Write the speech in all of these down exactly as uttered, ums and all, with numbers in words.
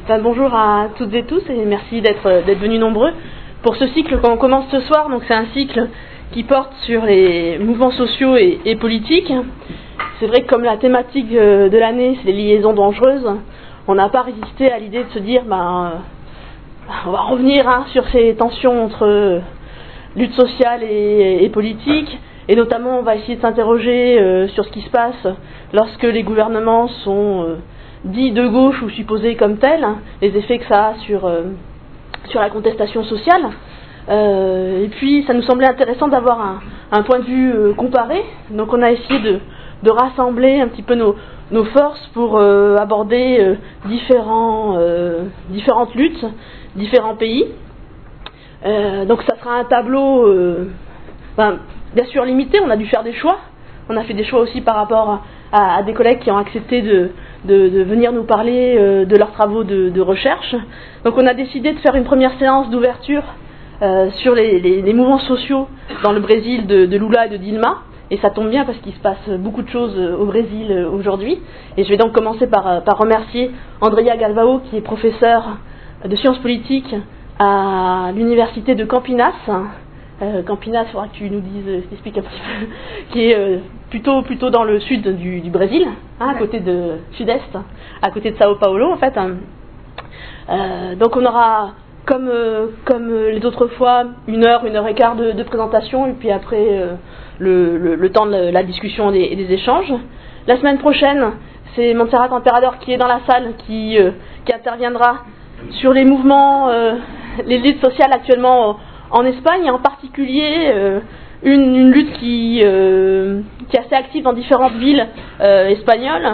Enfin, bonjour à toutes et tous et merci d'être d'être venus nombreux pour ce cycle qu'on commence ce soir. Donc c'est un cycle qui porte sur les mouvements sociaux et, et politiques. C'est vrai que comme la thématique de l'année c'est les liaisons dangereuses, on n'a pas résisté à l'idée de se dire ben, on va revenir hein, sur ces tensions entre lutte sociale et, et politique, et notamment on va essayer de s'interroger euh, sur ce qui se passe lorsque les gouvernements sont euh, dits de gauche ou supposés comme tels, hein, les effets que ça a sur, euh, sur la contestation sociale. Euh, et puis ça nous semblait intéressant d'avoir un, un point de vue euh, comparé, donc on a essayé de, de rassembler un petit peu nos, nos forces pour euh, aborder euh, différents, euh, différentes luttes, différents pays. Euh, donc ça sera un tableau euh, ben, bien sûr limité, on a dû faire des choix, on a fait des choix aussi par rapport à, à des collègues qui ont accepté de, de, de venir nous parler euh, de leurs travaux de, de recherche. Donc on a décidé de faire une première séance d'ouverture euh, sur les, les, les mouvements sociaux dans le Brésil de, de Lula et de Dilma, et ça tombe bien parce qu'il se passe beaucoup de choses au Brésil aujourd'hui. Et je vais donc commencer par, par remercier Andrea Galvao qui est professeur de sciences politiques à l'université de Campinas. Euh, Campinas, il faudra que tu nous dises, euh, t'expliques un petit peu, qui est euh, plutôt, plutôt dans le sud du, du Brésil, hein, à côté de sud-est, à côté de Sao Paulo en fait. Hein. Euh, donc on aura, comme, euh, comme les autres fois, une heure, une heure et quart de, de présentation, et puis après euh, le, le, le temps de la discussion et des, et des échanges. La semaine prochaine, c'est Montserrat Emperador qui est dans la salle, qui, euh, qui interviendra sur les mouvements, euh, les luttes sociales actuellement en Espagne, et en particulier euh, une, une lutte qui, euh, qui est assez active dans différentes villes euh, espagnoles.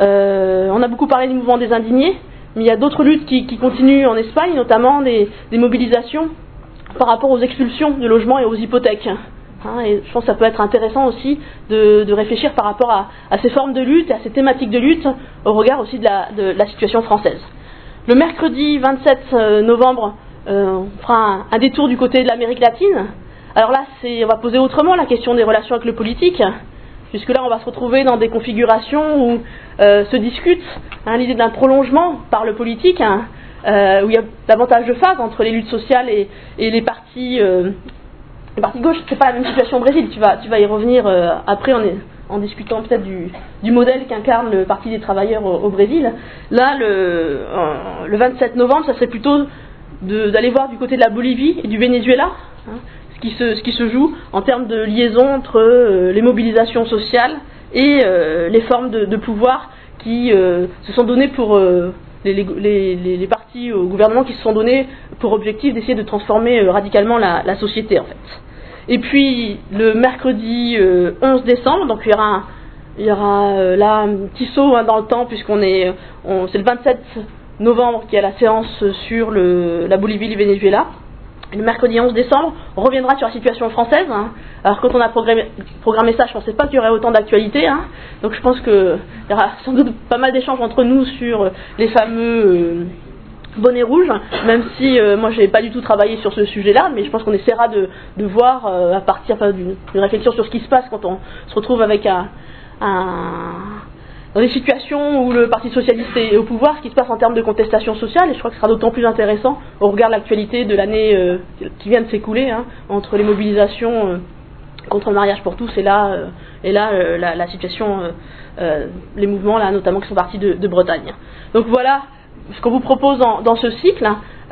Euh, on a beaucoup parlé du mouvement des indignés, mais il y a d'autres luttes qui, qui continuent en Espagne, notamment des, des mobilisations par rapport aux expulsions de logements et aux hypothèques. Hein, et je pense que ça peut être intéressant aussi de, de réfléchir par rapport à, à ces formes de lutte et à ces thématiques de lutte au regard aussi de la, de la situation française. Le mercredi vingt-sept novembre, euh, on fera un, un détour du côté de l'Amérique latine. Alors là, c'est, on va poser autrement la question des relations avec le politique, puisque là, on va se retrouver dans des configurations où euh, se discute hein, l'idée d'un prolongement par le politique, hein, euh, où il y a davantage de phase entre les luttes sociales et, et les partis, euh, les partis de gauche. C'est pas la même situation au Brésil. Tu vas, tu vas y revenir euh, après. On est en discutant peut-être du, du modèle qu'incarne le Parti des travailleurs au, au Brésil. Là, le, euh, le vingt-sept novembre, ça serait plutôt de, d'aller voir du côté de la Bolivie et du Venezuela, hein, ce, qui se, ce qui se joue en termes de liaison entre euh, les mobilisations sociales et euh, les formes de, de pouvoir qui euh, se sont données pour euh, les, les, les, les partis au gouvernement qui se sont donnés pour objectif d'essayer de transformer euh, radicalement la, la société en fait. Et puis le mercredi euh, onze décembre, donc il y aura, un, il y aura euh, là un petit saut hein, dans le temps puisqu'on est, on, c'est le vingt-sept novembre qu'il y a la séance sur le, la Bolivie et le Venezuela. Et le mercredi onze décembre, on reviendra sur la situation française. Hein. Alors quand on a programmé, programmé ça, je ne pensais pas qu'il y aurait autant d'actualité. Hein. Donc je pense qu'il y aura sans doute pas mal d'échanges entre nous sur les fameux euh, bonnet rouge, même si euh, moi je n'ai pas du tout travaillé sur ce sujet-là, mais je pense qu'on essaiera de, de voir euh, à partir enfin, d'une, d'une réflexion sur ce qui se passe quand on se retrouve avec un, un, dans des situations où le Parti Socialiste est au pouvoir, ce qui se passe en termes de contestation sociale, et je crois que ce sera d'autant plus intéressant au regard de l'actualité de l'année euh, qui vient de s'écouler, hein, entre les mobilisations euh, contre le mariage pour tous et là, euh, et là euh, la, la situation, euh, euh, les mouvements là notamment qui sont partis de, de Bretagne. Donc voilà ce qu'on vous propose dans, dans ce cycle.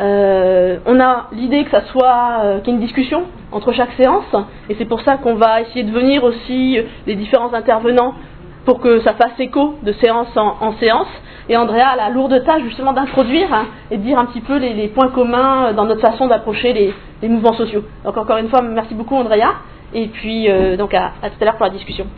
Euh, on a l'idée que ça soit euh, qu'il y ait une discussion entre chaque séance, et c'est pour ça qu'on va essayer de venir aussi euh, les différents intervenants pour que ça fasse écho de séance en, en séance. Et Andrea a la lourde tâche justement d'introduire hein, et de dire un petit peu les, les points communs dans notre façon d'approcher les, les mouvements sociaux. Donc encore une fois, merci beaucoup Andrea, et puis euh, donc à, à tout à l'heure pour la discussion.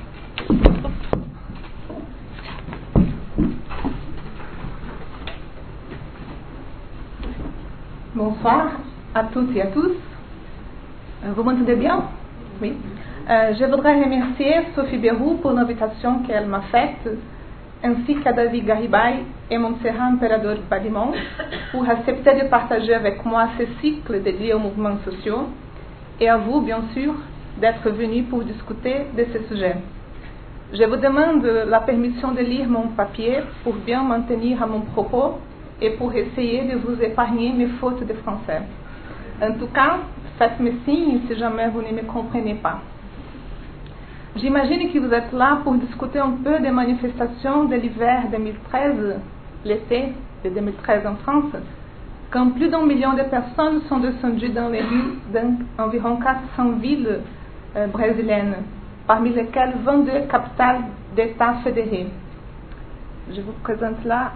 Bonsoir à toutes et à tous. Vous m'entendez bien? Oui. Euh, je voudrais remercier Sophie Berrou pour l'invitation qu'elle m'a faite, ainsi qu'à David Garibay et Montserrat Emperador Balimon pour accepter de partager avec moi ce cycle dédié aux mouvements sociaux, et à vous, bien sûr, d'être venus pour discuter de ce sujet. Je vous demande la permission de lire mon papier pour bien maintenir à mon propos et pour essayer de vous épargner mes fautes de français. En tout cas, faites-moi signe si jamais vous ne me comprenez pas. J'imagine que vous êtes là pour discuter un peu des manifestations de l'hiver deux mille treize, l'été de deux mille treize en France, quand plus d'un million de personnes sont descendues dans les rues d'environ quatre cents villes euh, brésiliennes, parmi lesquelles vingt-deux capitales d'États fédérés. Je vous présente là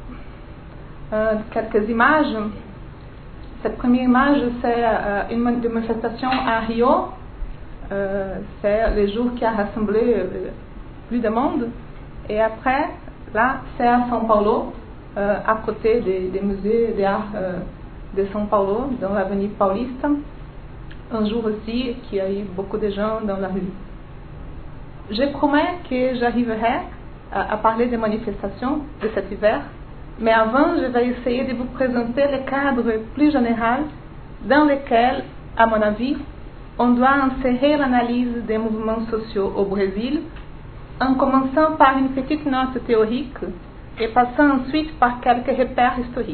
euh, quelques images. Cette première image, c'est euh, une manifestation à Rio. Euh, c'est le jour qui a rassemblé euh, plus de monde. Et après, là, c'est à São Paulo, euh, à côté des, des musées d'art euh, de São Paulo, dans l'avenue Paulista. Un jour aussi, qu'il y a eu beaucoup de gens dans la rue. Je promets que j'arriverai à, à parler des manifestations de cet hiver. Mais avant, je vais essayer de vous présenter le cadre plus général dans lequel, à mon avis, on doit insérer l'analyse des mouvements sociaux au Brésil, en commençant par une petite note théorique et passant ensuite par quelques repères historiques.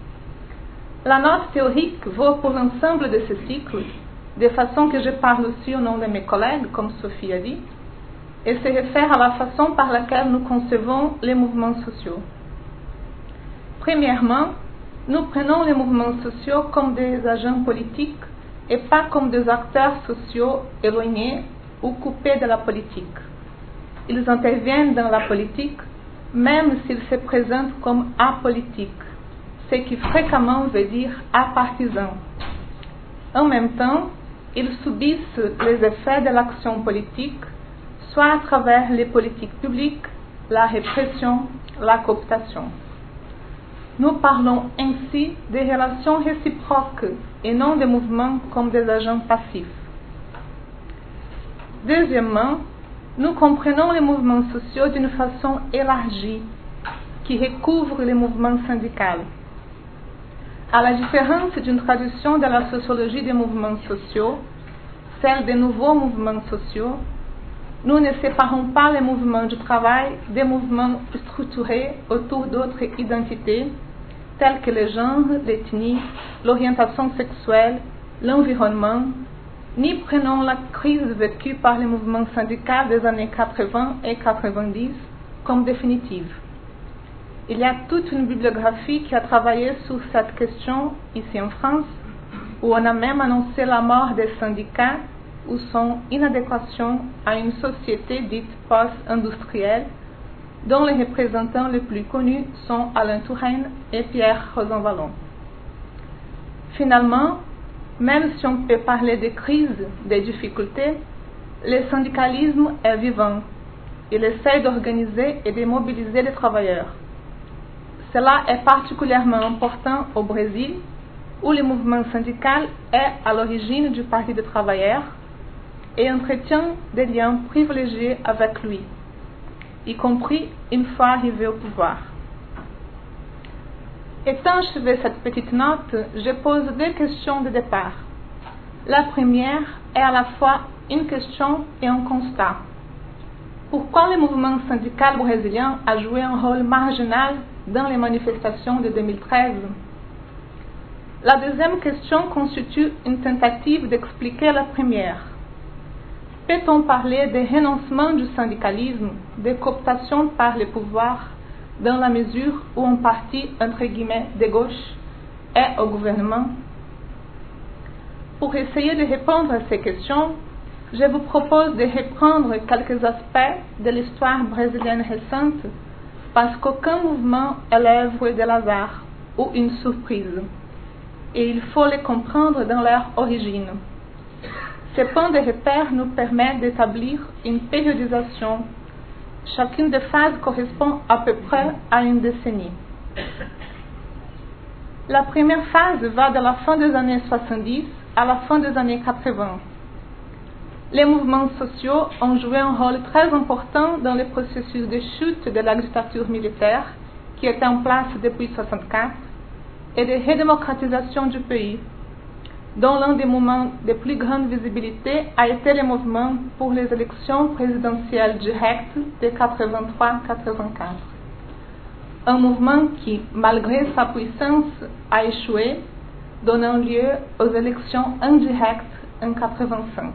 La note théorique vaut pour l'ensemble de ce cycle, de façon que je parle aussi au nom de mes collègues, comme Sophie a dit, et se réfère à la façon par laquelle nous concevons les mouvements sociaux. Premièrement, nous prenons les mouvements sociaux comme des agents politiques et pas comme des acteurs sociaux éloignés ou coupés de la politique. Ils interviennent dans la politique, même s'ils se présentent comme apolitiques, ce qui fréquemment veut dire apartisans. En même temps, ils subissent les effets de l'action politique, soit à travers les politiques publiques, la répression, la cooptation. Nous parlons ainsi des relations réciproques et non des mouvements comme des agents passifs. Deuxièmement, nous comprenons les mouvements sociaux d'une façon élargie, qui recouvre les mouvements syndicaux. À la différence d'une traduction de la sociologie des mouvements sociaux, celle des nouveaux mouvements sociaux, nous ne séparons pas les mouvements du travail des mouvements structurés autour d'autres identités, telles que le genre, l'ethnie, l'orientation sexuelle, l'environnement, ni prenons la crise vécue par les mouvements syndicaux des années quatre-vingts et quatre-vingt-dix comme définitive. Il y a toute une bibliographie qui a travaillé sur cette question ici en France, où on a même annoncé la mort des syndicats ou son inadéquation à une société dite post-industrielle, dont les représentants les plus connus sont Alain Touraine et Pierre Rosanvallon. Finalement, même si on peut parler de crise, de difficultés, le syndicalisme est vivant. Il essaie d'organiser et de mobiliser les travailleurs. Cela est particulièrement important au Brésil, où le mouvement syndical est à l'origine du Parti des travailleurs et entretient des liens privilégiés avec lui, y compris une fois arrivé au pouvoir. Étant achevé cette petite note, je pose deux questions de départ. La première est à la fois une question et un constat. Pourquoi le mouvement syndical brésilien a joué un rôle marginal dans les manifestations de deux mille treize? La deuxième question constitue une tentative d'expliquer la première. Peut-on parler de renoncement du syndicalisme, de cooptation par les pouvoirs, dans la mesure où un parti, entre guillemets, de gauche est au gouvernement? Pour essayer de répondre à ces questions, je vous propose de reprendre quelques aspects de l'histoire brésilienne récente, parce qu'aucun mouvement est l'œuvre de hasard ou une surprise, et il faut les comprendre dans leur origine. Ces points de repère nous permettent d'établir une périodisation. Chacune des phases correspond à peu près à une décennie. La première phase va de la fin des années soixante-dix à la fin des années quatre-vingts. Les mouvements sociaux ont joué un rôle très important dans le processus de chute de la dictature militaire qui était en place depuis mille neuf cent soixante-quatre et de redémocratisation du pays, dont l'un des moments de plus grande visibilité a été le mouvement pour les élections présidentielles directes de quatre-vingt-trois quatre-vingt-quatre. un mouvement qui, malgré sa puissance, a échoué, donnant lieu aux élections indirectes en quatre-vingt-cinq.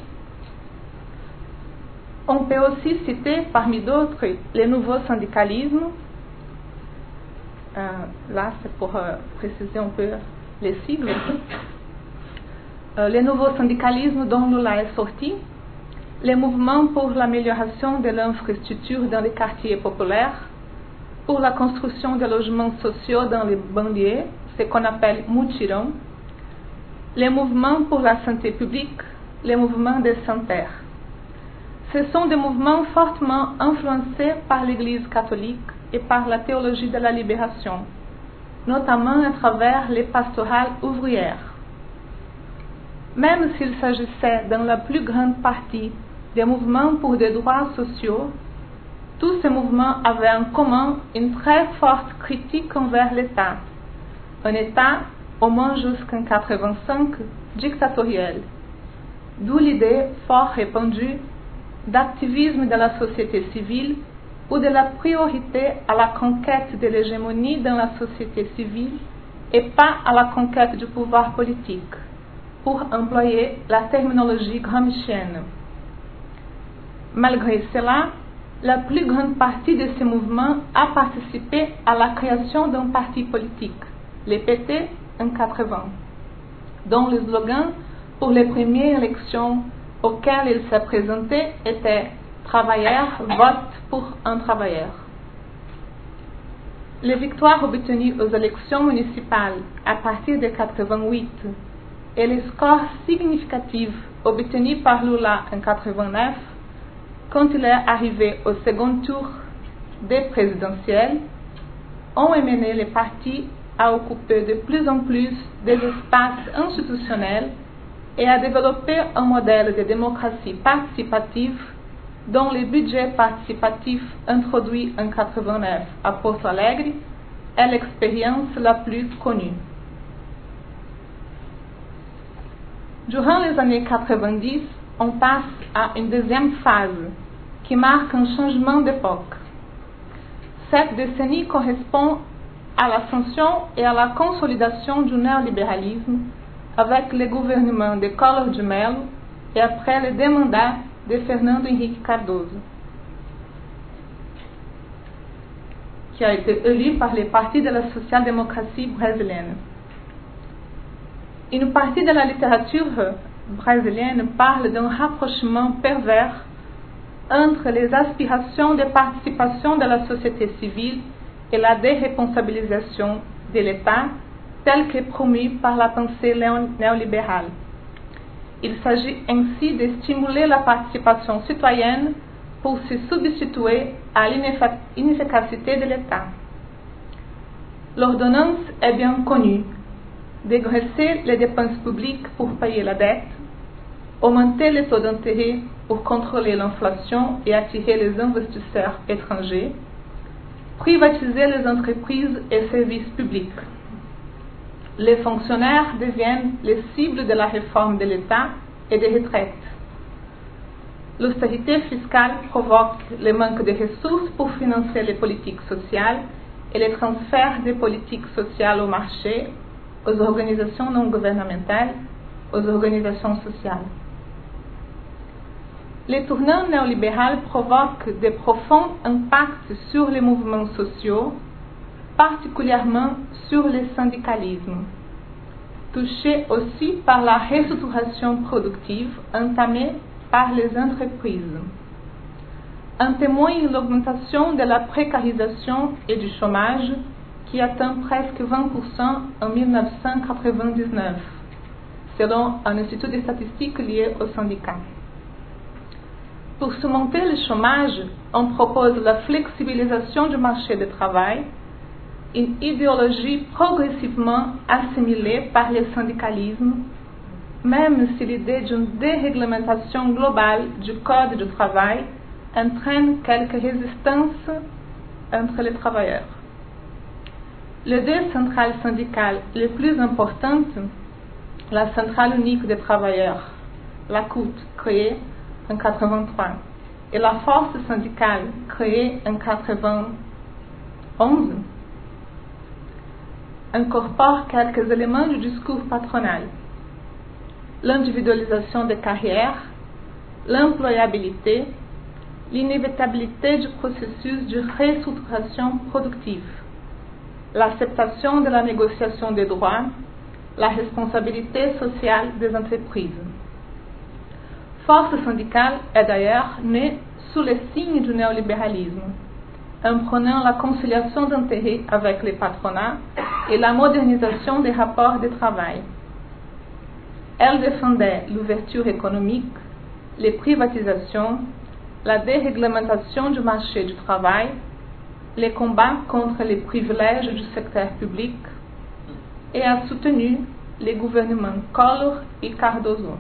On peut aussi citer parmi d'autres les nouveaux syndicalismes. Euh, là, c'est pour euh, préciser un peu les sigles. Euh, les nouveaux syndicalismes dont Lula est sorti, les mouvements pour l'amélioration de l'infrastructure dans les quartiers populaires, pour la construction de logements sociaux dans les banlieues, ce qu'on appelle mutirão, les mouvements pour la santé publique, les mouvements des sans-terre. Ce sont des mouvements fortement influencés par l'Église catholique et par la théologie de la libération, notamment à travers les pastorales ouvrières. Même s'il s'agissait dans la plus grande partie des mouvements pour des droits sociaux, tous ces mouvements avaient en commun une très forte critique envers l'État, un État, au moins jusqu'en quatre-vingt-cinq, dictatorial, d'où l'idée fort répandue d'activisme de la société civile ou de la priorité à la conquête de l'hégémonie dans la société civile et pas à la conquête du pouvoir politique, pour employer la terminologie gramscienne. Malgré cela, la plus grande partie de ces mouvements a participé à la création d'un parti politique, le P T, en quatre-vingts, dont le slogan pour les premières élections auxquelles il s'est présenté était « Travailleurs, vote pour un travailleur ». Les victoires obtenues aux élections municipales à partir de quatre-vingt-huit et les scores significatifs obtenus par Lula en quatre-vingt-neuf, quand il est arrivé au second tour des présidentielles, ont amené les partis à occuper de plus en plus des espaces institutionnels et à développer un modèle de démocratie participative dont le budget participatif introduit en quatre-vingt-neuf à Porto Alegre est l'expérience la plus connue. Durant les années quatre-vingt-dix, on passe à une deuxième phase qui marque un changement d'époque. Cette décennie correspond à l'ascension et à la consolidation du néolibéralisme avec le gouvernement de Collor de Mello et après le deux mandats de Fernando Henrique Cardoso, qui a été élu par le Parti de la social-démocratie brésilienne. Une partie de la littérature brésilienne parle d'un rapprochement pervers entre les aspirations de participation de la société civile et la déresponsabilisation de l'État telle que promue par la pensée néolibérale. Il s'agit ainsi de stimuler la participation citoyenne pour se substituer à l'inefficacité de l'État. L'ordonnance est bien connue: dégraisser les dépenses publiques pour payer la dette, augmenter les taux d'intérêt pour contrôler l'inflation et attirer les investisseurs étrangers, privatiser les entreprises et services publics. Les fonctionnaires deviennent les cibles de la réforme de l'État et des retraites. L'austérité fiscale provoque le manque de ressources pour financer les politiques sociales et les transferts des politiques sociales au marché, aux organisations non gouvernementales, aux organisations sociales. Les tournants néolibéraux provoquent de profonds impacts sur les mouvements sociaux, particulièrement sur le syndicalisme, touché aussi par la restructuration productive entamée par les entreprises. En témoigne l'augmentation de la précarisation et du chômage qui atteint presque vingt pour cent en mille neuf cent quatre-vingt-dix-neuf, selon un institut de statistiques lié aux syndicats. Pour surmonter le chômage, on propose la flexibilisation du marché du travail, une idéologie progressivement assimilée par le syndicalisme, même si l'idée d'une déréglementation globale du Code du travail entraîne quelques résistances entre les travailleurs. Les deux centrales syndicales les plus importantes, la Centrale unique des travailleurs, la C U T, créée en mille neuf cent quatre-vingt-trois, et la Force syndicale, créée en mille neuf cent quatre-vingt-dix-neuf, onze incorpore quelques éléments du discours patronal: l'individualisation des carrières, l'employabilité, l'inévitabilité du processus de restructuration productive, l'acceptation de la négociation des droits, la responsabilité sociale des entreprises. Force syndicale est d'ailleurs née sous les signes du néolibéralisme, en prenant la conciliation d'intérêts avec les patronats et la modernisation des rapports de travail. Elle défendait l'ouverture économique, les privatisations, la déréglementation du marché du travail, les combats contre les privilèges du secteur public, et a soutenu les gouvernements Collor et Cardoso.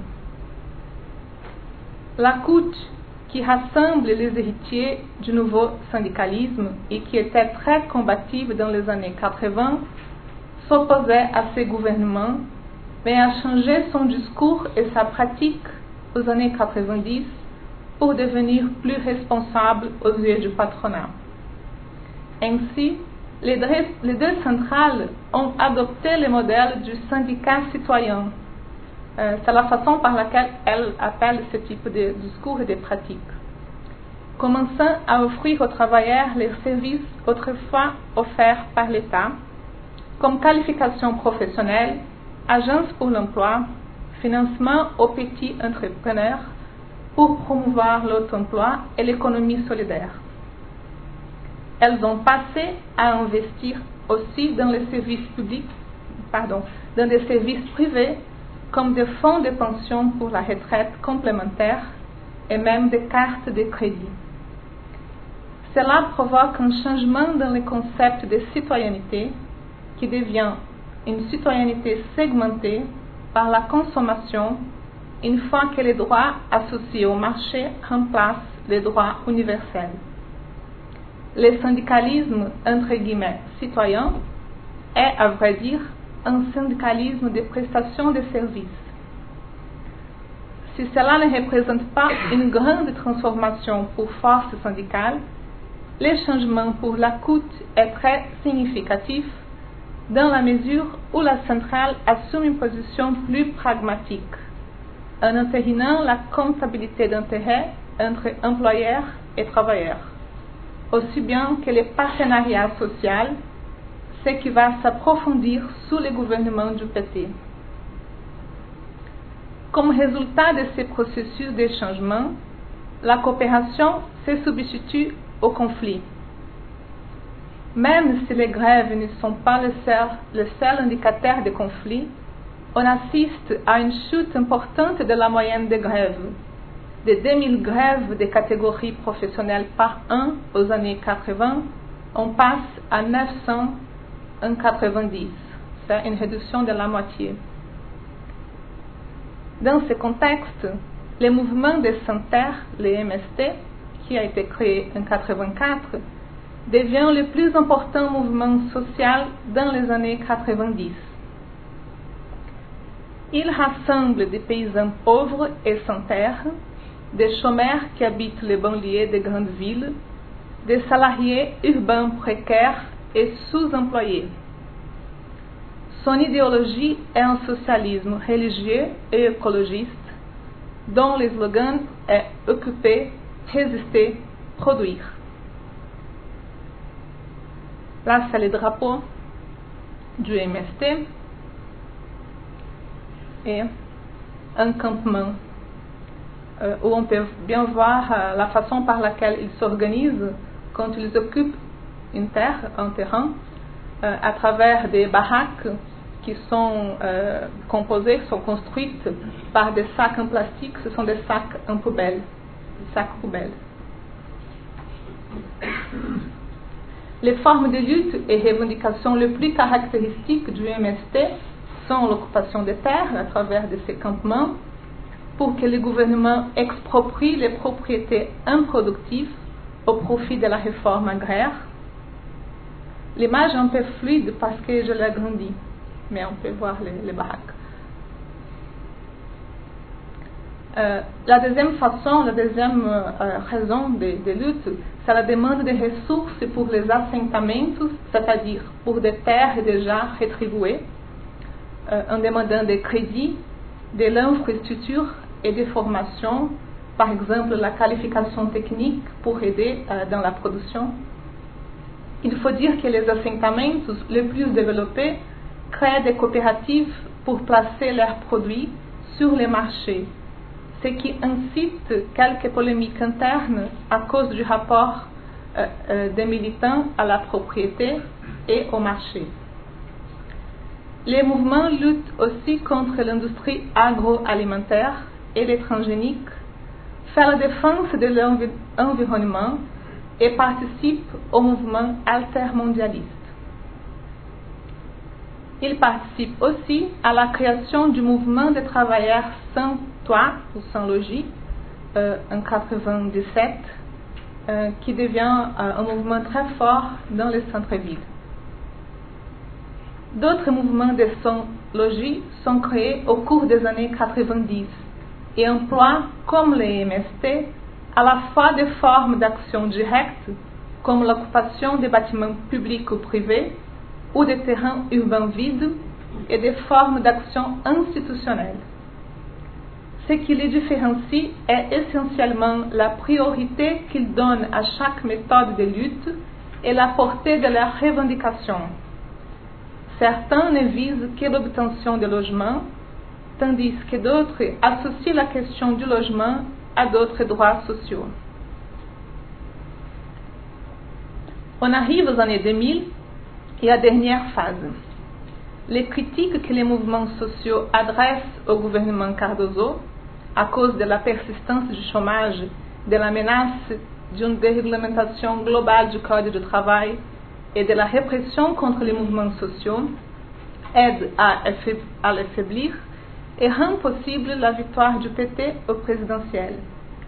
La C U T, qui rassemble les héritiers du nouveau syndicalisme et qui était très combative dans les années quatre-vingts, s'opposait à ces gouvernements, mais a changé son discours et sa pratique aux années quatre-vingt-dix pour devenir plus responsable aux yeux du patronat. Ainsi, les deux, les deux centrales ont adopté le modèle du syndicat citoyen. Euh, c'est la façon par laquelle elles appellent ce type de discours et de pratiques. Commençant à offrir aux travailleurs les services autrefois offerts par l'État, comme qualification professionnelle, agence pour l'emploi, financement aux petits entrepreneurs, pour promouvoir l'auto-emploi et l'économie solidaire. Elles ont passé à investir aussi dans les services publics, pardon, dans des services privés, comme des fonds de pension pour la retraite complémentaire et même des cartes de crédit. Cela provoque un changement dans le concept de citoyenneté qui devient une citoyenneté segmentée par la consommation une fois que les droits associés au marché remplacent les droits universels. Le syndicalisme, entre guillemets, citoyen est, à vrai dire, un syndicalisme de prestation de services. Si cela ne représente pas une grande transformation pour force syndicale, le changement pour la C U T est très significatif dans la mesure où la centrale assume une position plus pragmatique, en entérinant la comptabilité d'intérêts entre employeurs et travailleurs, aussi bien que le partenariat social, ce qui va s'approfondir sous le gouvernement du P T. Comme résultat de ce processus de changement, la coopération se substitue au conflit. Même si les grèves ne sont pas le seul, le seul indicateur de conflit, on assiste à une chute importante de la moyenne des grèves. De deux mille grèves de catégories professionnelles par an aux années quatre-vingts, on passe à neuf cents en quatre-vingt-dix. C'est une réduction de la moitié. Dans ce contexte, le mouvement des Santerre, le M S T, qui a été créé en quatre-vingt-quatre, devient le plus important mouvement social dans les années quatre-vingt-dix. Il rassemble des paysans pauvres et sans terre, des chômeurs qui habitent les banlieues des grandes villes, des salariés urbains précaires et sous-employés. Son idéologie est un socialisme religieux et écologiste, dont le slogan est « occuper, résister, produire ». Là, c'est le drapeau du M S T et un campement euh, où on peut bien voir euh, la façon par laquelle ils s'organisent quand ils occupent une terre, un terrain, euh, à travers des baraques qui sont euh, composées, qui sont construites par des sacs en plastique. Ce sont des sacs en poubelle, des sacs poubelles. Les formes de lutte et revendications les plus caractéristiques du M S T sont l'occupation des terres à travers de ces campements pour que le gouvernement exproprie les propriétés improductives au profit de la réforme agraire. L'image est un peu fluide parce que je l'ai agrandie, mais on peut voir les, les baraques. Euh, la deuxième façon, la deuxième euh, raison de, de lutte, c'est la demande de ressources pour les assentamentos, c'est-à-dire pour des terres déjà rétribuées, euh, en demandant des crédits, de l'infrastructure et des formations, par exemple la qualification technique pour aider euh, dans la production. Il faut dire que les assentamentos les plus développés créent des coopératives pour placer leurs produits sur les marchés, ce qui incite quelques polémiques internes à cause du rapport euh, euh, des militants à la propriété et au marché. Les mouvements luttent aussi contre l'industrie agroalimentaire et les transgéniques, font la défense de l'environnement et participent au mouvement altermondialiste. Ils participent aussi à la création du mouvement des travailleurs sans toit ou sans logis euh, en mille neuf cent quatre-vingt-dix-sept, euh, qui devient euh, un mouvement très fort dans les centres-villes. D'autres mouvements de sans-logis sont créés au cours des années quatre-vingt-dix et emploient, comme les M S T, à la fois des formes d'action directe, comme l'occupation des bâtiments publics ou privés, ou des terrains urbains vides, et des formes d'action institutionnelle. Ce qui les différencie est essentiellement la priorité qu'ils donnent à chaque méthode de lutte et la portée de leurs revendications. Certains ne visent que l'obtention de logements, tandis que d'autres associent la question du logement à d'autres droits sociaux. On arrive aux années deux mille et à la dernière phase. Les critiques que les mouvements sociaux adressent au gouvernement Cardoso à cause de la persistance du chômage, de la menace d'une déréglementation globale du Code du travail et de la répression contre les mouvements sociaux aident à l'affaiblir et rend possible la victoire du P T au présidentiel.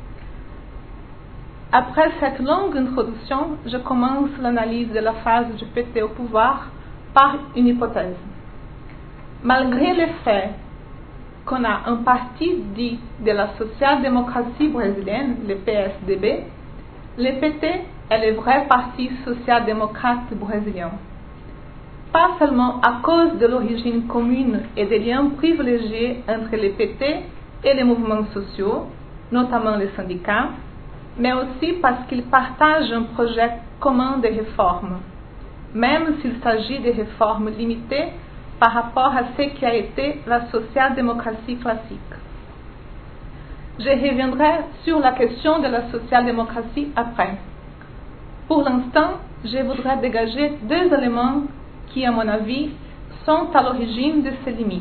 Après cette longue introduction, je commence l'analyse de la phase du P T au pouvoir par une hypothèse. Malgré le fait qu'on a un parti dit de la social-démocratie brésilienne, le P S D B, le P T est le vrai parti social-démocrate brésilien. Pas seulement à cause de l'origine commune et des liens privilégiés entre le P T et les mouvements sociaux, notamment les syndicats, mais aussi parce qu'ils partagent un projet commun de réforme, même s'il s'agit de réformes limitées par rapport à ce qui a été la social-démocratie classique. Je reviendrai sur la question de la social-démocratie après. Pour l'instant, je voudrais dégager deux éléments qui, à mon avis, sont à l'origine de ces limites.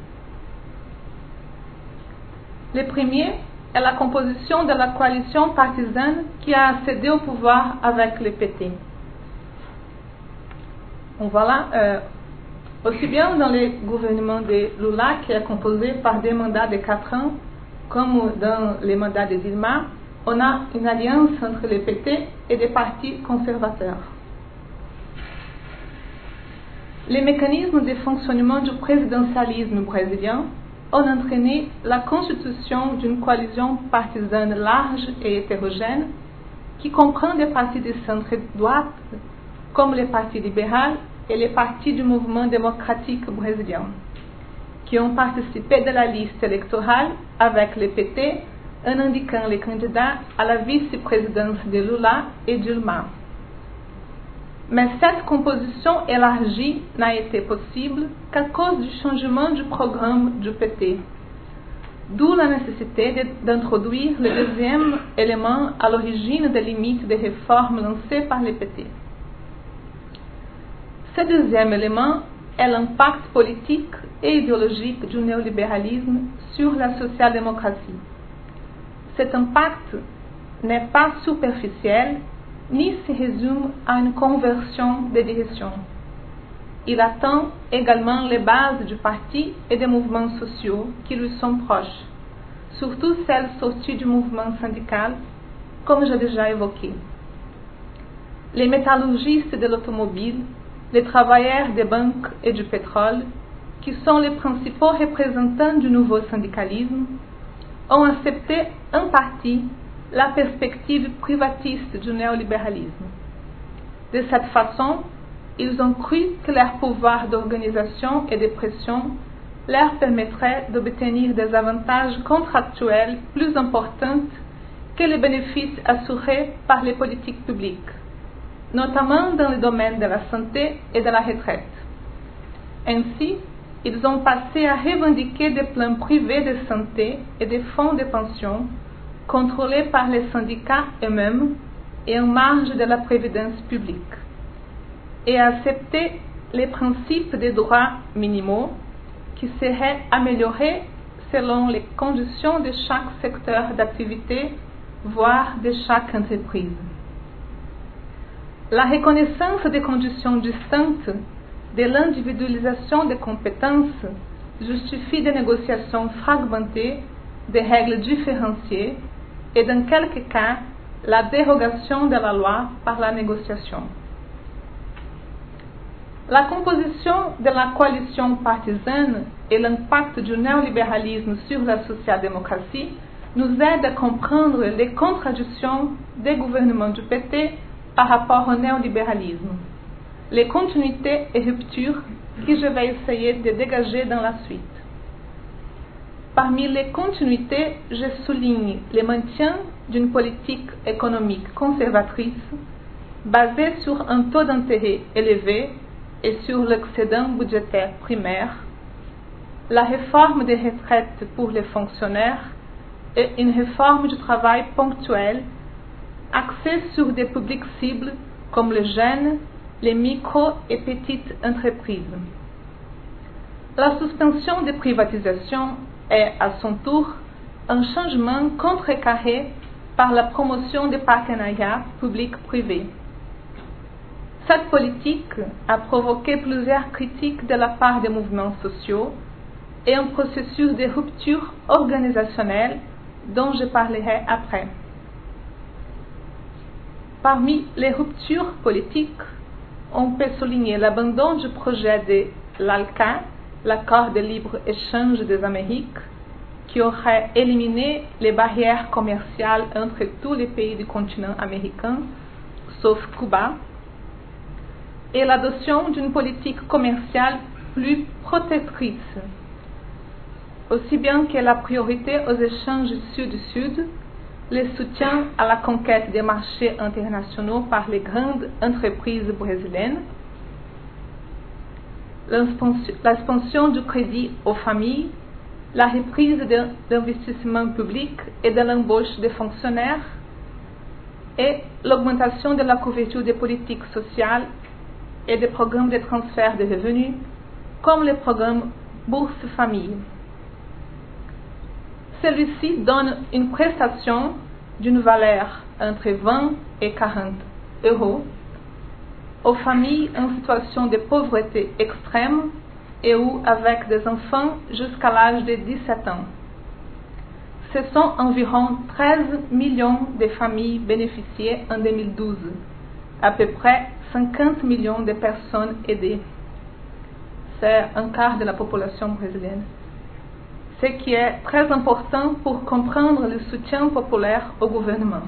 Le premier est la composition de la coalition partisane qui a accédé au pouvoir avec le P T. On voit là, euh, aussi bien dans le gouvernement de Lula, qui est composé par des mandats de quatre ans, comme dans les mandats de Dilma, on a une alliance entre le P T et des partis conservateurs. Les mécanismes de fonctionnement du présidentialisme brésilien ont entraîné la constitution d'une coalition partisane large et hétérogène qui comprend des partis de centre-droite comme les partis libéraux et les partis du mouvement démocratique brésilien, qui ont participé de la liste électorale avec le P T en indiquant les candidats à la vice-présidence de Lula et Dilma. Mais cette composition élargie n'a été possible qu'à cause du changement du programme du P T, d'où la nécessité d'introduire le deuxième élément à l'origine des limites des réformes lancées par le P T. Ce deuxième élément est l'impact politique et idéologique du néolibéralisme sur la social-démocratie. Cet impact n'est pas superficiel ni se résume à une conversion de direction. Il atteint également les bases du parti et des mouvements sociaux qui lui sont proches, surtout celles sorties du mouvement syndical, comme j'ai déjà évoqué. Les métallurgistes de l'automobile, les travailleurs des banques et du pétrole, qui sont les principaux représentants du nouveau syndicalisme, ont accepté en partie la perspective privatiste du néolibéralisme. De cette façon, ils ont cru que leur pouvoir d'organisation et de pression leur permettrait d'obtenir des avantages contractuels plus importants que les bénéfices assurés par les politiques publiques, notamment dans le domaine de la santé et de la retraite. Ainsi, ils ont passé à revendiquer des plans privés de santé et des fonds de pension contrôlés par les syndicats eux-mêmes et en marge de la prévidence publique, et à accepter les principes des droits minimaux qui seraient améliorés selon les conditions de chaque secteur d'activité, voire de chaque entreprise. La reconnaissance des conditions distinctes de l'individualisation des compétences justifie des négociations fragmentées, des règles différenciées et dans quelques cas, la dérogation de la loi par la négociation. La composition de la coalition partisane et l'impact du néolibéralisme sur la social-démocratie nous aident à comprendre les contradictions des gouvernements du P T par rapport au néolibéralisme, les continuités et ruptures que je vais essayer de dégager dans la suite. Parmi les continuités, je souligne le maintien d'une politique économique conservatrice basée sur un taux d'intérêt élevé et sur l'excédent budgétaire primaire, la réforme des retraites pour les fonctionnaires et une réforme du travail ponctuel axée sur des publics cibles comme les jeunes, les micro et petites entreprises. La suspension des privatisations est à son tour un changement contrecarré par la promotion des partenariats publics-privés. Cette politique a provoqué plusieurs critiques de la part des mouvements sociaux et un processus de rupture organisationnelle dont je parlerai après. Parmi les ruptures politiques, on peut souligner l'abandon du projet de l'ALCA, l'accord de libre-échange des Amériques, qui aurait éliminé les barrières commerciales entre tous les pays du continent américain, sauf Cuba, et l'adoption d'une politique commerciale plus protectrice, aussi bien que la priorité aux échanges sud-sud, le soutien à la conquête des marchés internationaux par les grandes entreprises brésiliennes, l'expansion du crédit aux familles, la reprise de l'investissement public et de l'embauche des fonctionnaires, et l'augmentation de la couverture des politiques sociales et des programmes de transfert de revenus, comme le programme Bourse Famille. Celui-ci donne une prestation d'une valeur entre vingt et quarante euros aux familles en situation de pauvreté extrême et ou avec des enfants jusqu'à l'âge de dix-sept ans. Ce sont environ treize millions de familles bénéficiées en deux mille douze, à peu près cinquante millions de personnes aidées. C'est un quart de la population brésilienne. Ce qui est très important pour comprendre le soutien populaire au gouvernement.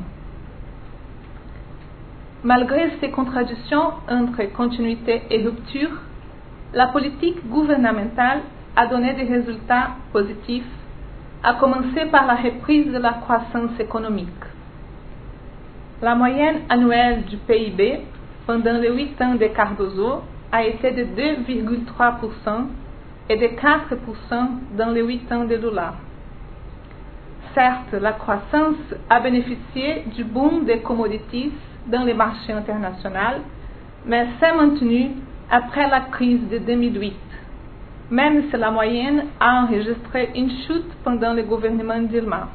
Malgré ces contradictions entre continuité et rupture, la politique gouvernementale a donné des résultats positifs, à commencer par la reprise de la croissance économique. La moyenne annuelle du P I B pendant les huit ans de Cardoso a été de deux virgule trois pour cent et de quatre pour cent dans les huit ans de Lula. Certes, la croissance a bénéficié du boom des commodities dans les marchés internationaux, mais s'est maintenue après la crise de deux mille huit, même si la moyenne a enregistré une chute pendant le gouvernement Dilma.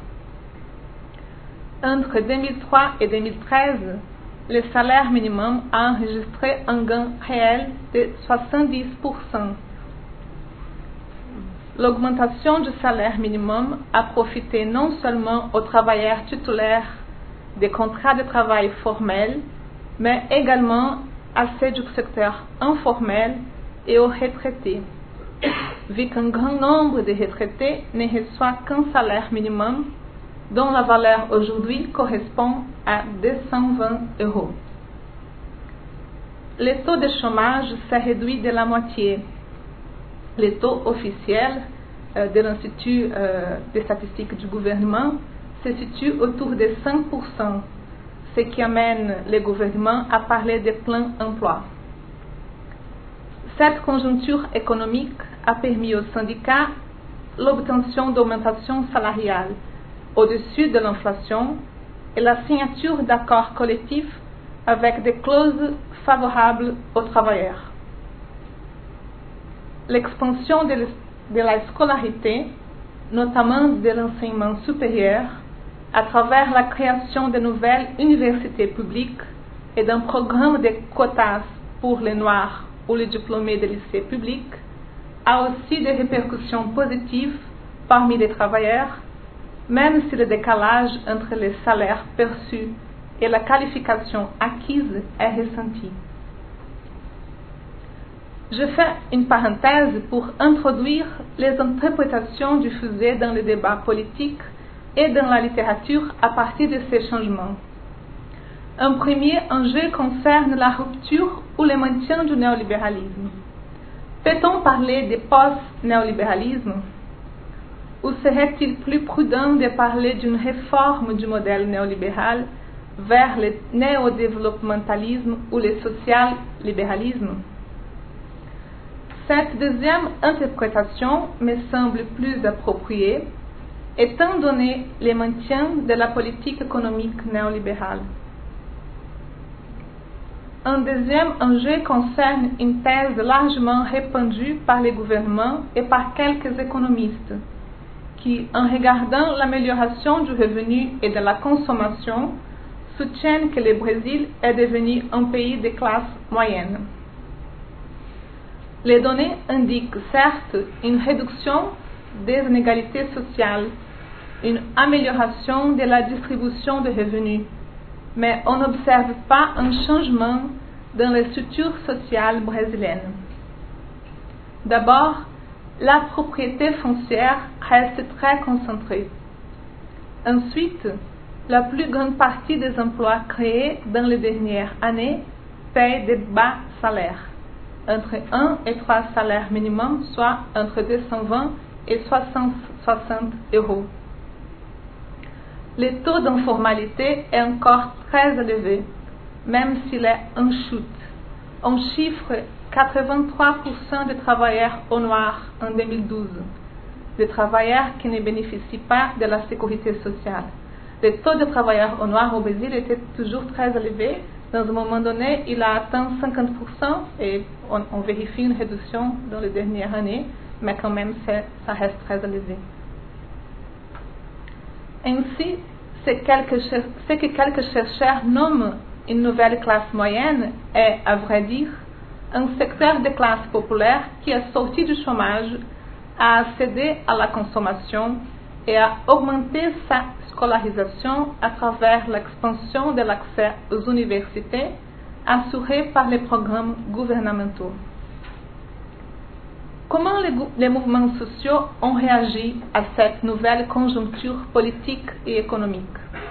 Entre deux mille trois et deux mille treize, le salaire minimum a enregistré un gain réel de soixante-dix pour cent. L'augmentation du salaire minimum a profité non seulement aux travailleurs titulaires des contrats de travail formels, mais également à ceux du secteur informel et aux retraités. vu qu'un grand nombre de retraités ne reçoit qu'un salaire minimum, dont la valeur aujourd'hui correspond à deux cent vingt euros. Le taux de chômage s'est réduit de la moitié. Le taux officiel euh, de l'Institut euh, des statistiques du gouvernement se situe autour de cinq pour cent, ce qui amène le gouvernement à parler de plein emploi. Cette conjoncture économique a permis aux syndicats l'obtention d'augmentations salariales au-dessus de l'inflation et la signature d'accords collectifs avec des clauses favorables aux travailleurs. L'expansion de, de la scolarité, notamment de l'enseignement supérieur, à travers la création de nouvelles universités publiques et d'un programme de quotas pour les Noirs ou les diplômés de lycées publics, a aussi des répercussions positives parmi les travailleurs, même si le décalage entre les salaires perçus et la qualification acquise est ressenti. Je fais une parenthèse pour introduire les interprétations diffusées dans le débat politique et dans la littérature à partir de ces changements. Un premier enjeu concerne la rupture ou le maintien du néolibéralisme. Peut-on parler de post-néolibéralisme? Ou serait-il plus prudent de parler d'une réforme du modèle néolibéral vers le néodéveloppementalisme ou le social-libéralisme? Cette deuxième interprétation me semble plus appropriée, étant donné le maintien de la politique économique néolibérale. Un deuxième enjeu concerne une thèse largement répandue par les gouvernements et par quelques économistes, qui, en regardant l'amélioration du revenu et de la consommation, soutiennent que le Brésil est devenu un pays de classe moyenne. Les données indiquent certes une réduction des inégalités sociales, une amélioration de la distribution de revenus, mais on n'observe pas un changement dans les structures sociales brésiliennes. D'abord, la propriété foncière reste très concentrée. Ensuite, la plus grande partie des emplois créés dans les dernières années paient de bas salaires, entre un et trois salaires minimums, soit entre deux cent vingt et trois cent soixante euros. Le taux d'informalité est encore très élevé, même s'il est en chute. On chiffre quatre-vingt-trois pour cent de travailleurs au noir en deux mille douze, de travailleurs qui ne bénéficient pas de la sécurité sociale. Le taux de travailleurs au noir au Brésil était toujours très élevé. Dans un moment donné, il a atteint cinquante pour cent et on, on vérifie une réduction dans les dernières années, mais quand même ça reste très élevé. Ainsi, ce, quelque, ce que quelques chercheurs nomment une nouvelle classe moyenne est, à vrai dire, un secteur de classe populaire qui est sorti du chômage, a accédé à la consommation et a augmenté sa scolarisation à travers l'expansion de l'accès aux universités assurée par les programmes gouvernementaux. Comment les, les mouvements sociaux ont réagi à cette nouvelle conjoncture politique et économique?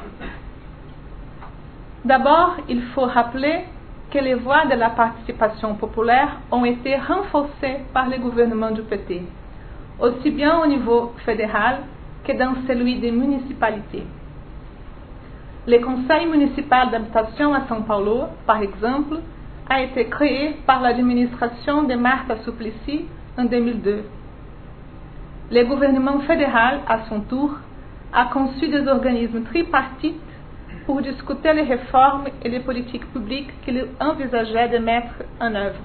D'abord, il faut rappeler que les voies de la participation populaire ont été renforcées par le gouvernement du P T, aussi bien au niveau fédéral que dans celui des municipalités. Le Conseil municipal d'habitation à São Paulo, par exemple, a été créé par l'administration de Marta Suplicy en deux mille deux. Le gouvernement fédéral, à son tour, a conçu des organismes tripartites pour discuter les réformes et les politiques publiques qu'il envisageait de mettre en œuvre.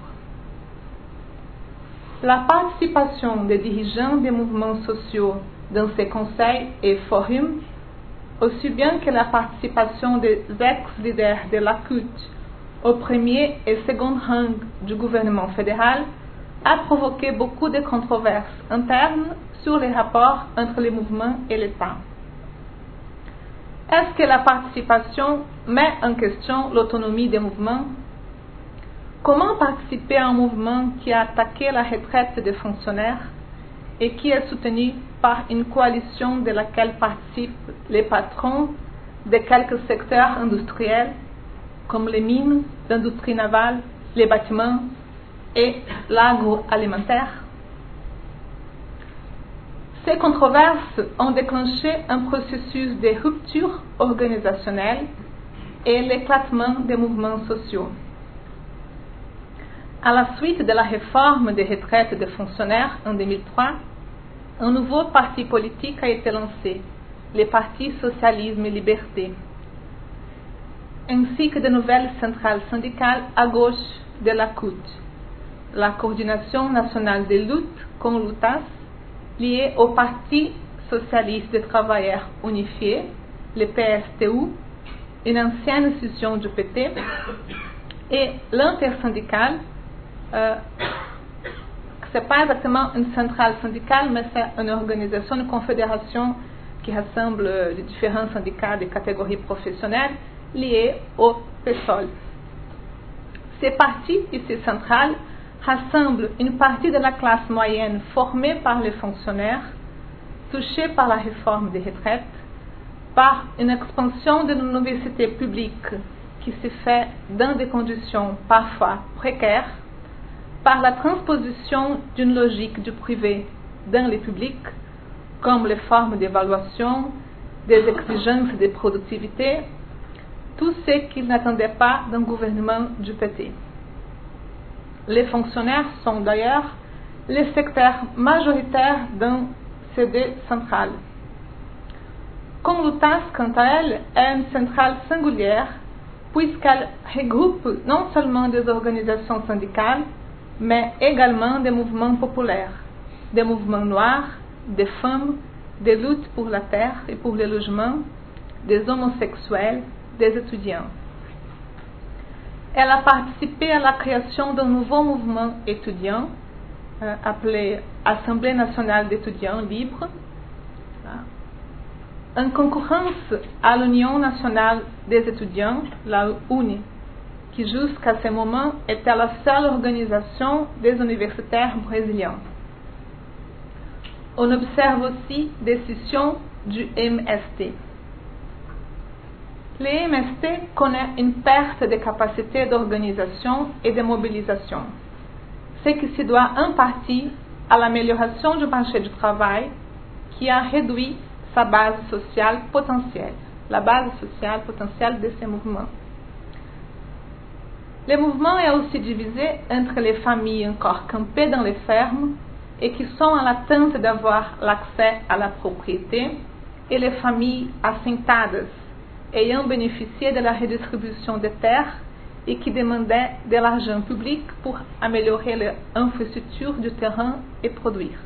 La participation des dirigeants des mouvements sociaux dans ces conseils et forums, aussi bien que la participation des ex-leaders de l'A C U T au premier et second rang du gouvernement fédéral, a provoqué beaucoup de controverses internes sur les rapports entre les mouvements et l'État. Est-ce que la participation met en question l'autonomie des mouvements? Comment participer à un mouvement qui a attaqué la retraite des fonctionnaires et qui est soutenue par une coalition de laquelle participent les patrons de quelques secteurs industriels comme les mines, l'industrie navale, les bâtiments et l'agroalimentaire. Ces controverses ont déclenché un processus de rupture organisationnelle et l'éclatement des mouvements sociaux. À la suite de la réforme des retraites des fonctionnaires en deux mille trois, un nouveau parti politique a été lancé, le Parti Socialisme et Liberté, ainsi que de nouvelles centrales syndicales à gauche de la C U T, la Coordination nationale de lutte contre l'UTAS, liée au Parti socialiste des travailleurs unifiés, le P S T U, une ancienne scission du P T, et l'intersyndicale, euh, ce n'est pas exactement une centrale syndicale, mais c'est une organisation, une confédération qui rassemble les différents syndicats des catégories professionnelles liés au pétrole. Ces partis et ces centrales rassemblent une partie de la classe moyenne formée par les fonctionnaires, touchés par la réforme des retraites, par une expansion de l'université publique qui se fait dans des conditions parfois précaires, par la transposition d'une logique du privé dans le public, comme les formes d'évaluation, des exigences de productivité, tout ce qu'ils n'attendaient pas d'un gouvernement du P T. Les fonctionnaires sont d'ailleurs les secteurs majoritaires dans ces deux centrales. Conlutas, quant à elle, est une centrale singulière puisqu'elle regroupe non seulement des organisations syndicales, mais également des mouvements populaires, des mouvements noirs, des femmes, des luttes pour la terre et pour le logement, des homosexuels, des étudiants. Elle a participé à la création d'un nouveau mouvement étudiant euh, appelé Assemblée nationale d'étudiants libres, en concurrence à l'Union nationale des étudiants, la U N I, qui jusqu'à ce moment était la seule organisation des universitaires brésiliens. On observe aussi des scissions du M S T. Le M S T connaît une perte de capacité d'organisation et de mobilisation, ce qui se doit en partie à l'amélioration du marché du travail qui a réduit sa base sociale potentielle, la base sociale potentielle de ces mouvements. Le mouvement est aussi divisé entre les familles encore campées dans les fermes et qui sont en attente d'avoir l'accès à la propriété et les familles assentadas, ayant bénéficié de la redistribution des terres et qui demandaient de l'argent public pour améliorer l'infrastructure du terrain et produire.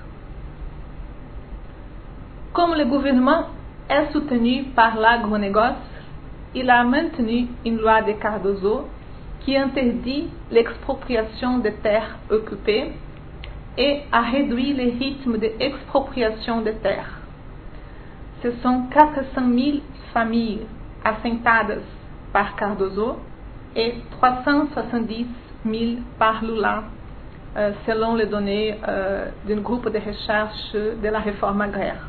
Comme le gouvernement est soutenu par l'agronégoce, il a maintenu une loi de Cardoso qui interdit l'expropriation des terres occupées et a réduit les rythmes d'expropriation des terres. Ce sont quatre cent mille familles assentadas par Cardoso et trois cent soixante-dix mille par Lula, euh, selon les données euh, d'un groupe de recherche de la réforme agraire.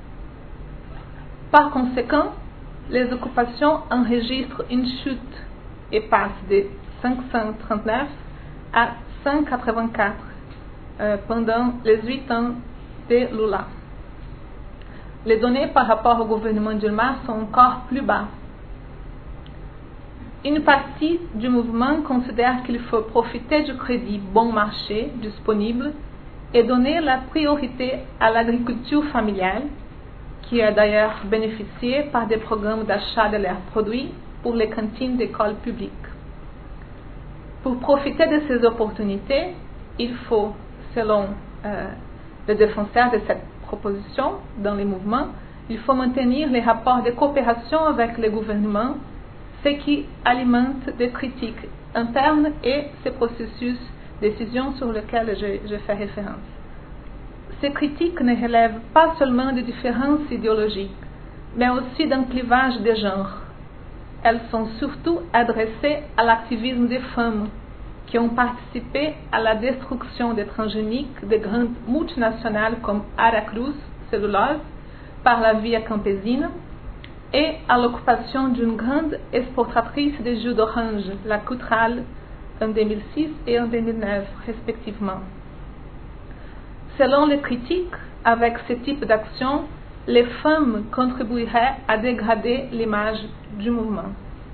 Par conséquent, les occupations enregistrent une chute et passent de cinq cent trente-neuf à cent quatre-vingt-quatre euh, pendant les huit ans de Lula. Les données par rapport au gouvernement Dilma sont encore plus bas. Une partie du mouvement considère qu'il faut profiter du crédit bon marché disponible et donner la priorité à l'agriculture familiale, qui a d'ailleurs bénéficié par des programmes d'achat de leurs produits pour les cantines d'écoles publiques. Pour profiter de ces opportunités, il faut, selon euh, le défenseur de cette proposition dans les mouvements, il faut maintenir les rapports de coopération avec le gouvernement, ce qui alimente des critiques internes et ces processus de décision sur lesquels je, je fais référence. Ces critiques ne relèvent pas seulement de différences idéologiques, mais aussi d'un clivage de genre. Elles sont surtout adressées à l'activisme des femmes, qui ont participé à la destruction des transgéniques de grandes multinationales comme Aracruz Cellulose par la Via Campesina et à l'occupation d'une grande exportatrice de jus d'orange, la Cutral, en deux mille six et en deux mille neuf, respectivement. Selon les critiques, avec ce type d'action, les femmes contribueraient à dégrader l'image du mouvement.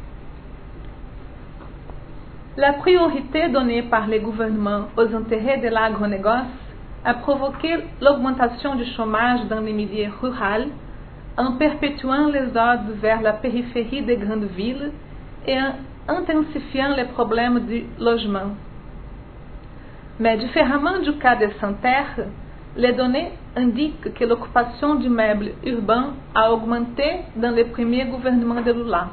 La priorité donnée par les gouvernements aux intérêts de l'agronégoce a provoqué l'augmentation du chômage dans les milieux ruraux en perpétuant les odes vers la périphérie des grandes villes et en intensifiant les problèmes du logement. Mais différemment du cas de Santerre, les données indiquent que l'occupation du meuble urbain a augmenté dans les premiers gouvernements de Lula.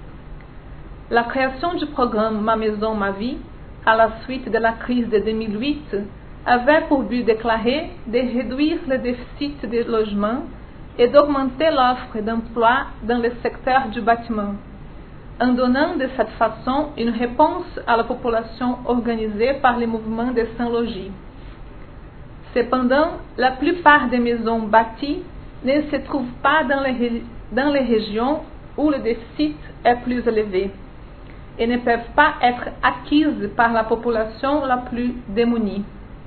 La création du programme Ma Maison, Ma Vie, à la suite de la crise de deux mille huit, avait pour but déclaré de réduire le déficit de logement et d'augmenter l'offre d'emploi dans le secteur du bâtiment, en donnant de cette façon une réponse à la population organisée par les mouvements de sans-logis. Cependant, la plupart des maisons bâties ne se trouvent pas dans les, dans les régions où le déficit est plus élevé et ne peuvent pas être acquises par la population la plus démunie.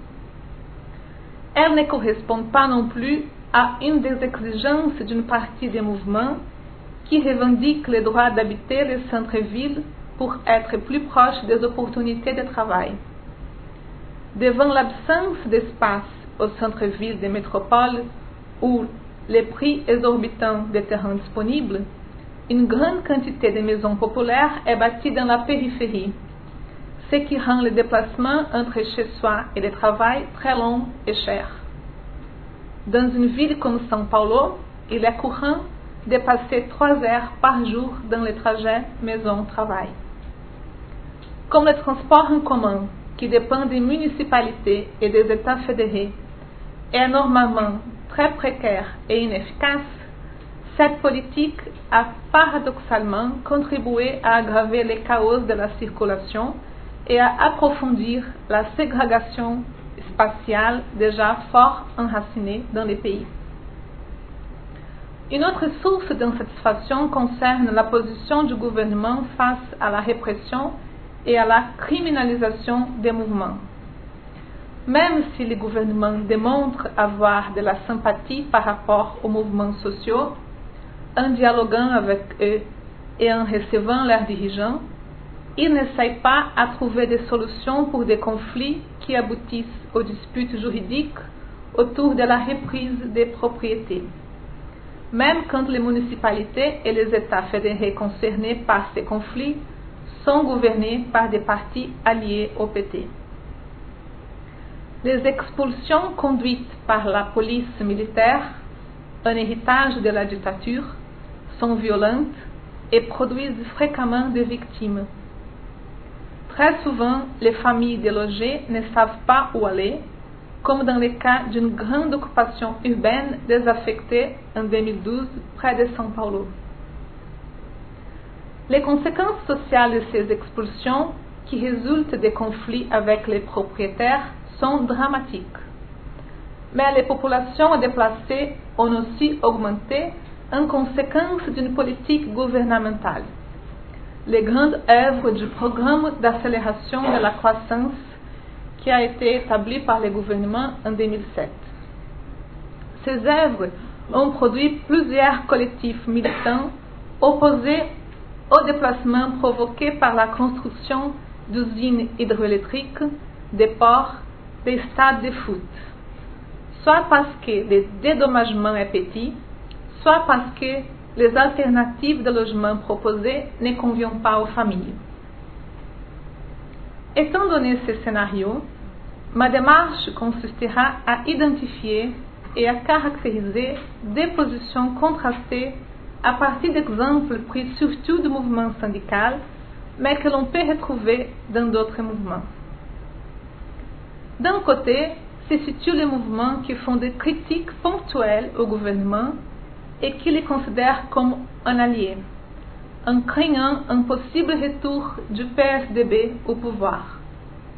Elles ne correspondent pas non plus à une des exigences d'une partie des mouvements qui revendique le droit d'habiter les centres-villes pour être plus proche des opportunités de travail. Devant l'absence d'espace au centre-ville des métropoles ou les prix exorbitants des terrains disponibles, une grande quantité de maisons populaires est bâtie dans la périphérie, ce qui rend le déplacement entre chez soi et le travail très long et cher. Dans une ville comme São Paulo, il est courant de passer trois heures par jour dans le trajet maison-travail. Comme le transport en commun, qui dépend des municipalités et des États fédérés, est normalement très précaire et inefficace, cette politique a paradoxalement contribué à aggraver les chaos de la circulation et à approfondir la ségrégation spatiale déjà fort enracinée dans les pays. Une autre source d'insatisfaction concerne la position du gouvernement face à la répression et à la criminalisation des mouvements. Même si le gouvernement démontre avoir de la sympathie par rapport aux mouvements sociaux, en dialoguant avec eux et en recevant leurs dirigeants, il n'essaie pas à trouver des solutions pour des conflits qui aboutissent aux disputes juridiques autour de la reprise des propriétés. Même quand les municipalités et les États fédérés concernés par ces conflits sont gouvernés par des partis alliés au P T. Les expulsions conduites par la police militaire, un héritage de la dictature, sont violentes et produisent fréquemment des victimes. Très souvent, les familles délogées ne savent pas où aller, comme dans le cas d'une grande occupation urbaine désaffectée en deux mille douze près de São Paulo. Les conséquences sociales de ces expulsions, qui résultent des conflits avec les propriétaires, sont dramatiques. Mais les populations déplacées ont aussi augmenté en conséquence d'une politique gouvernementale. Les grandes œuvres du programme d'accélération de la croissance qui a été établi par le gouvernement en deux mille sept. Ces œuvres ont produit plusieurs collectifs militants opposés au déplacement provoqué par la construction d'usines hydroélectriques, des ports, des stades de foot, soit parce que le dédommagement est petit, soit parce que les alternatives de logement proposées ne conviennent pas aux familles. Étant donné ce scénario, ma démarche consistera à identifier et à caractériser des positions contrastées à partir d'exemples pris surtout du mouvement syndical, mais que l'on peut retrouver dans d'autres mouvements. D'un côté, se situent les mouvements qui font des critiques ponctuelles au gouvernement et qui les considèrent comme un allié, en craignant un possible retour du P S D B au pouvoir.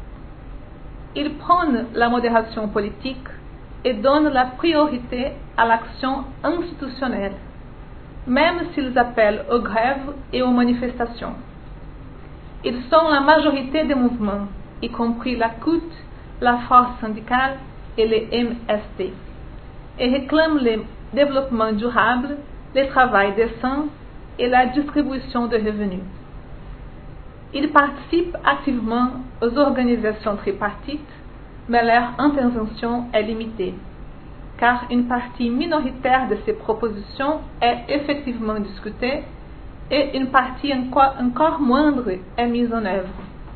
Ils prônent la modération politique et donnent la priorité à l'action institutionnelle, même s'ils appellent aux grèves et aux manifestations. Ils sont la majorité des mouvements, y compris la C U T, la Force syndicale et les M S T, et réclament le développement durable, le travail décent et la distribution de revenus. Ils participent activement aux organisations tripartites, mais leur intervention est limitée, car une partie minoritaire de ces propositions est effectivement discutée et une partie encore, encore moindre est mise en œuvre.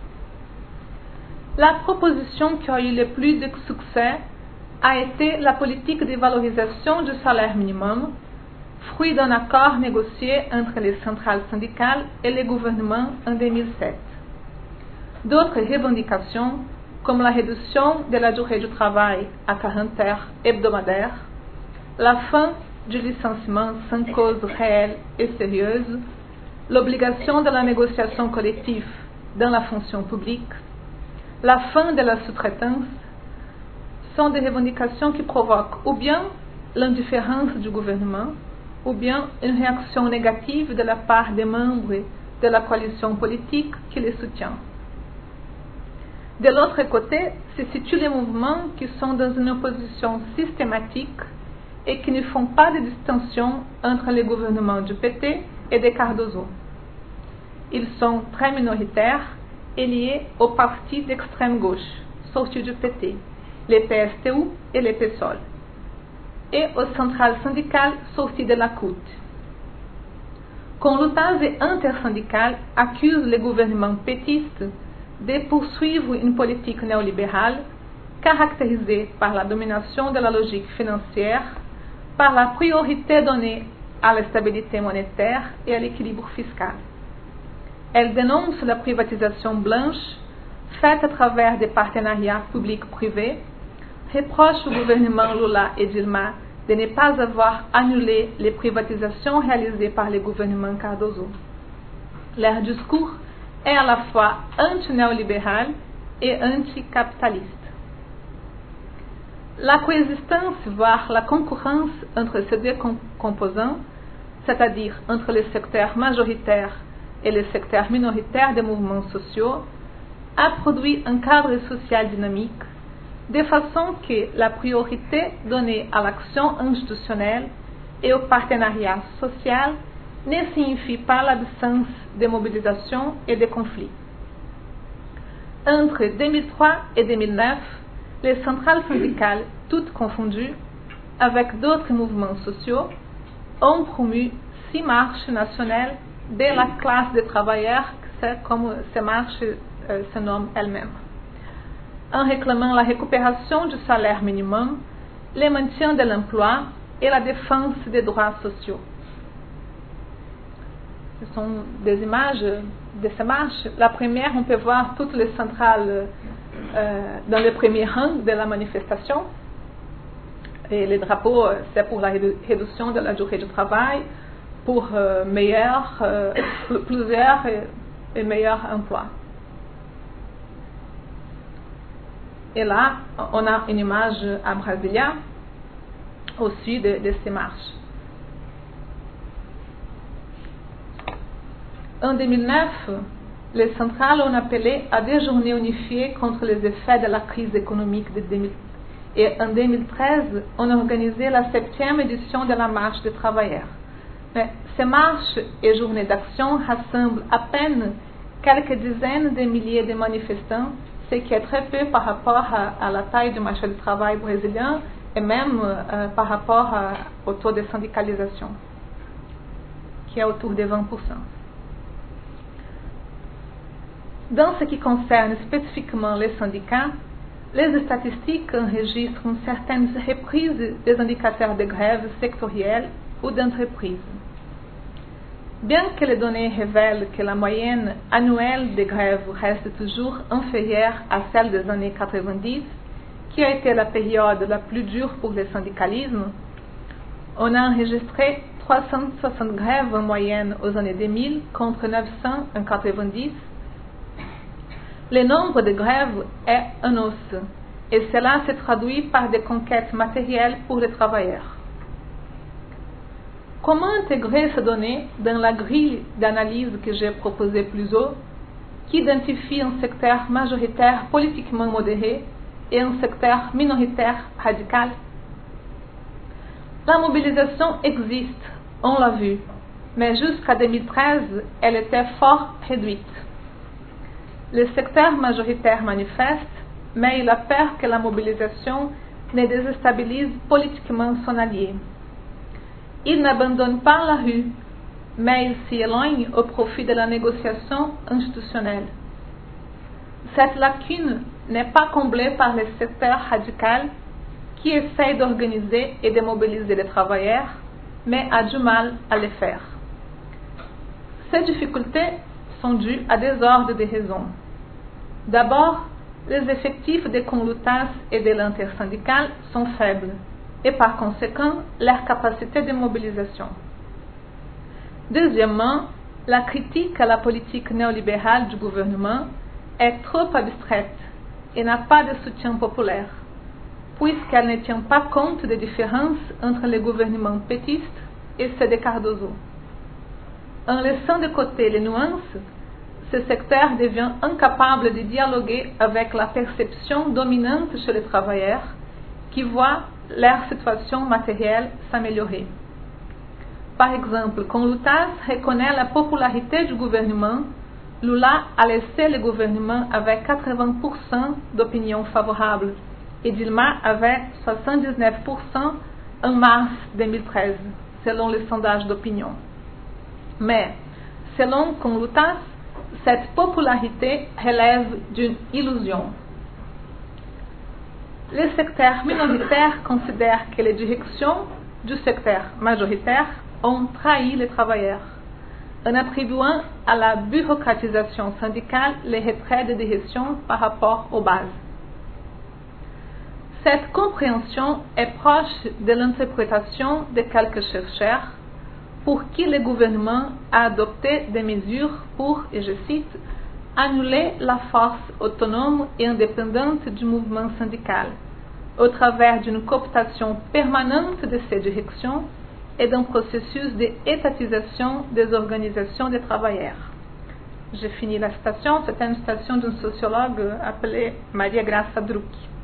La proposition qui a eu le plus de succès a été la politique de valorisation du salaire minimum, fruit d'un accord négocié entre les centrales syndicales et le gouvernement en deux mille sept. D'autres revendications, comme la réduction de la durée du travail à quarante heures hebdomadaires, la fin du licenciement sans cause réelle et sérieuse, l'obligation de la négociation collective dans la fonction publique, la fin de la sous-traitance, sont des revendications qui provoquent ou bien l'indifférence du gouvernement, ou bien une réaction négative de la part des membres de la coalition politique qui les soutient. De l'autre côté, se situent les mouvements qui sont dans une opposition systématique et qui ne font pas de distinction entre les gouvernements du P T et de Cardoso. Ils sont très minoritaires et liés aux partis d'extrême gauche, sortis du P T, les P S T U et les P SOL, et aux centrales syndicales sorties de la C U T. Conlutas et intersyndicales accusent le gouvernement pétiste de poursuivre une politique néolibérale caractérisée par la domination de la logique financière, par la priorité donnée à la stabilité monétaire et à l'équilibre fiscal. Elle dénonce la privatisation blanche faite à travers des partenariats publics-privés, reproche au gouvernement Lula et Dilma de ne pas avoir annulé les privatisations réalisées par le gouvernement Cardoso. Leur discours est à la fois anti-néolibéral et anticapitaliste. La coexistence, voire la concurrence entre ces deux composants, c'est-à-dire entre le secteur majoritaire et le secteur minoritaire des mouvements sociaux, a produit un cadre social dynamique, de façon que la priorité donnée à l'action institutionnelle et au partenariat social ne signifie pas l'absence de mobilisation et de conflits. Entre deux mille trois et deux mille neuf, les centrales syndicales, toutes confondues, avec d'autres mouvements sociaux, ont promu six marches nationales de la classe des travailleurs, c'est comme ces marches euh, se nomment elles-mêmes, en réclamant la récupération du salaire minimum, le maintien de l'emploi et la défense des droits sociaux. Ce sont des images de ces marches. La première, on peut voir toutes les centrales euh, dans le premier rang de la manifestation. Et les drapeaux, c'est pour la réduction de la durée du travail, pour euh, meilleur, euh, plusieurs et, et meilleurs emplois. Et là, on a une image à Brasilia, aussi de, de ces marches. En deux mille neuf, les centrales ont appelé à des journées unifiées contre les effets de la crise économique de deux mille. Et en deux mille treize, on a organisé la septième édition de la Marche des travailleurs. Mais ces marches et journées d'action rassemblent à peine quelques dizaines de milliers de manifestants, ce qui est très peu par rapport à, à la taille du marché du travail brésilien et même euh, par rapport à, au taux de syndicalisation, qui est autour de vingt pour cent. Dans ce qui concerne spécifiquement les syndicats, les statistiques enregistrent une certaine reprise des indicateurs de grève sectoriels ou d'entreprise. Bien que les données révèlent que la moyenne annuelle des grèves reste toujours inférieure à celle des années quatre-vingt-dix, qui a été la période la plus dure pour le syndicalisme, on a enregistré trois cent soixante grèves en moyenne aux années deux mille contre neuf cents en quatre-vingt-dix. Le nombre de grèves est en hausse et cela se traduit par des conquêtes matérielles pour les travailleurs. Comment intégrer ces données dans la grille d'analyse que j'ai proposée plus haut, qui identifie un secteur majoritaire politiquement modéré et un secteur minoritaire radical? La mobilisation existe, on l'a vu, mais jusqu'à deux mille treize, elle était fort réduite. Le secteur majoritaire manifeste, mais il a peur que la mobilisation ne déstabilise politiquement son allié. Il n'abandonne pas la rue, mais il s'y éloigne au profit de la négociation institutionnelle. Cette lacune n'est pas comblée par le secteur radical qui essaie d'organiser et de mobiliser les travailleurs, mais a du mal à le faire. Ces difficultés sont dues à des ordres de raisons. D'abord, les effectifs des conlutas et de l'intersyndicale sont faibles et par conséquent leur capacité de mobilisation. Deuxièmement, la critique à la politique néolibérale du gouvernement est trop abstraite et n'a pas de soutien populaire, puisqu'elle ne tient pas compte des différences entre les gouvernements pétistes et ceux de Cardoso. En laissant de côté les nuances, ce secteur devient incapable de dialoguer avec la perception dominante chez les travailleurs qui voient leur situation matérielle s'améliorer. Par exemple, quand Lutas reconnaît la popularité du gouvernement, Lula a laissé le gouvernement avec quatre-vingts pour cent d'opinion favorable et Dilma avait soixante-dix-neuf pour cent en mars deux mille treize, selon les sondages d'opinion. Mais, selon Conlutas, cette popularité relève d'une illusion. Le secteur minoritaire considère que les directions du secteur majoritaire ont trahi les travailleurs, en attribuant à la bureaucratisation syndicale les retraits de direction par rapport aux bases. Cette compréhension est proche de l'interprétation de quelques chercheurs pour qui le gouvernement a adopté des mesures pour, et je cite, annuler la force autonome et indépendante du mouvement syndical au travers d'une cooptation permanente de ses directions et d'un processus d'étatisation des organisations des travailleurs. J'ai fini la citation, c'est une citation d'une sociologue appelée Maria Graça Druck.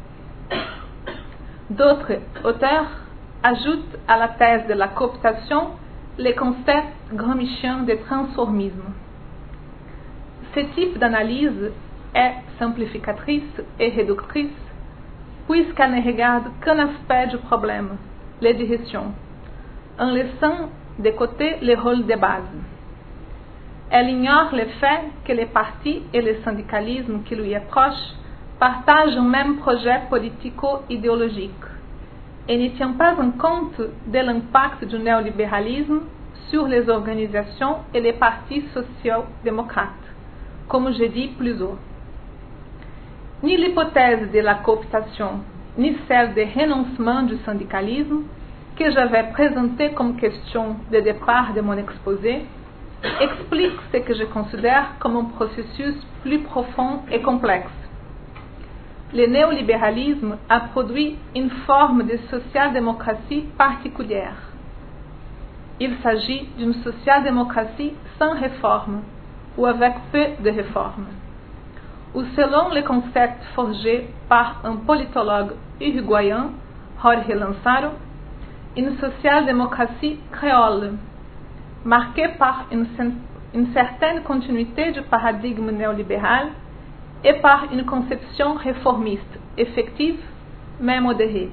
D'autres auteurs ajoutent à la thèse de la cooptation les concepts gramsciens de transformisme. Ce type d'analyse est simplificatrice et réductrice puisqu'elle ne regarde qu'un aspect du problème, les directions, en laissant de côté le rôle de base. Elle ignore le fait que les partis et le syndicalisme qui lui est proche partagent un même projet politico-idéologique et ne tient pas en compte de l'impact du néolibéralisme sur les organisations et les partis sociaux-démocrates, comme je dis plus haut. Ni l'hypothèse de la cooptation, ni celle de renoncement du syndicalisme, que j'avais présentée comme question de départ de mon exposé, explique ce que je considère comme un processus plus profond et complexe. Le néolibéralisme a produit une forme de social-démocratie particulière. Il s'agit d'une social-démocratie sans réforme ou avec peu de réformes, ou selon le concept forgé par un politologue uruguayen, Jorge Lanzaro, une social-démocratie créole, marquée par une, une certaine continuité du paradigme néolibéral et par une conception réformiste, effective, mais modérée.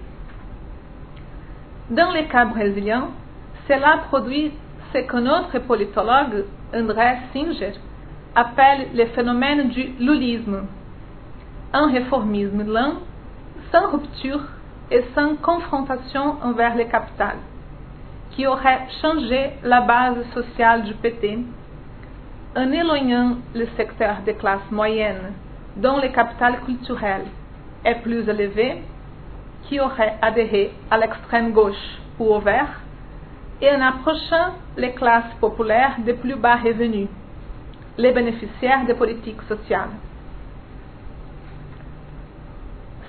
Dans le cas brésilien, cela produit ce qu'un autre politologue, André Singer, appelle le phénomène du lulisme, un réformisme lent, sans rupture et sans confrontation envers le capital, qui aurait changé la base sociale du P T, en éloignant le secteur des classes moyennes dont le capital culturel est plus élevé, qui aurait adhéré à l'extrême gauche ou au vert, et en approchant les classes populaires de plus bas revenus, les bénéficiaires des politiques sociales.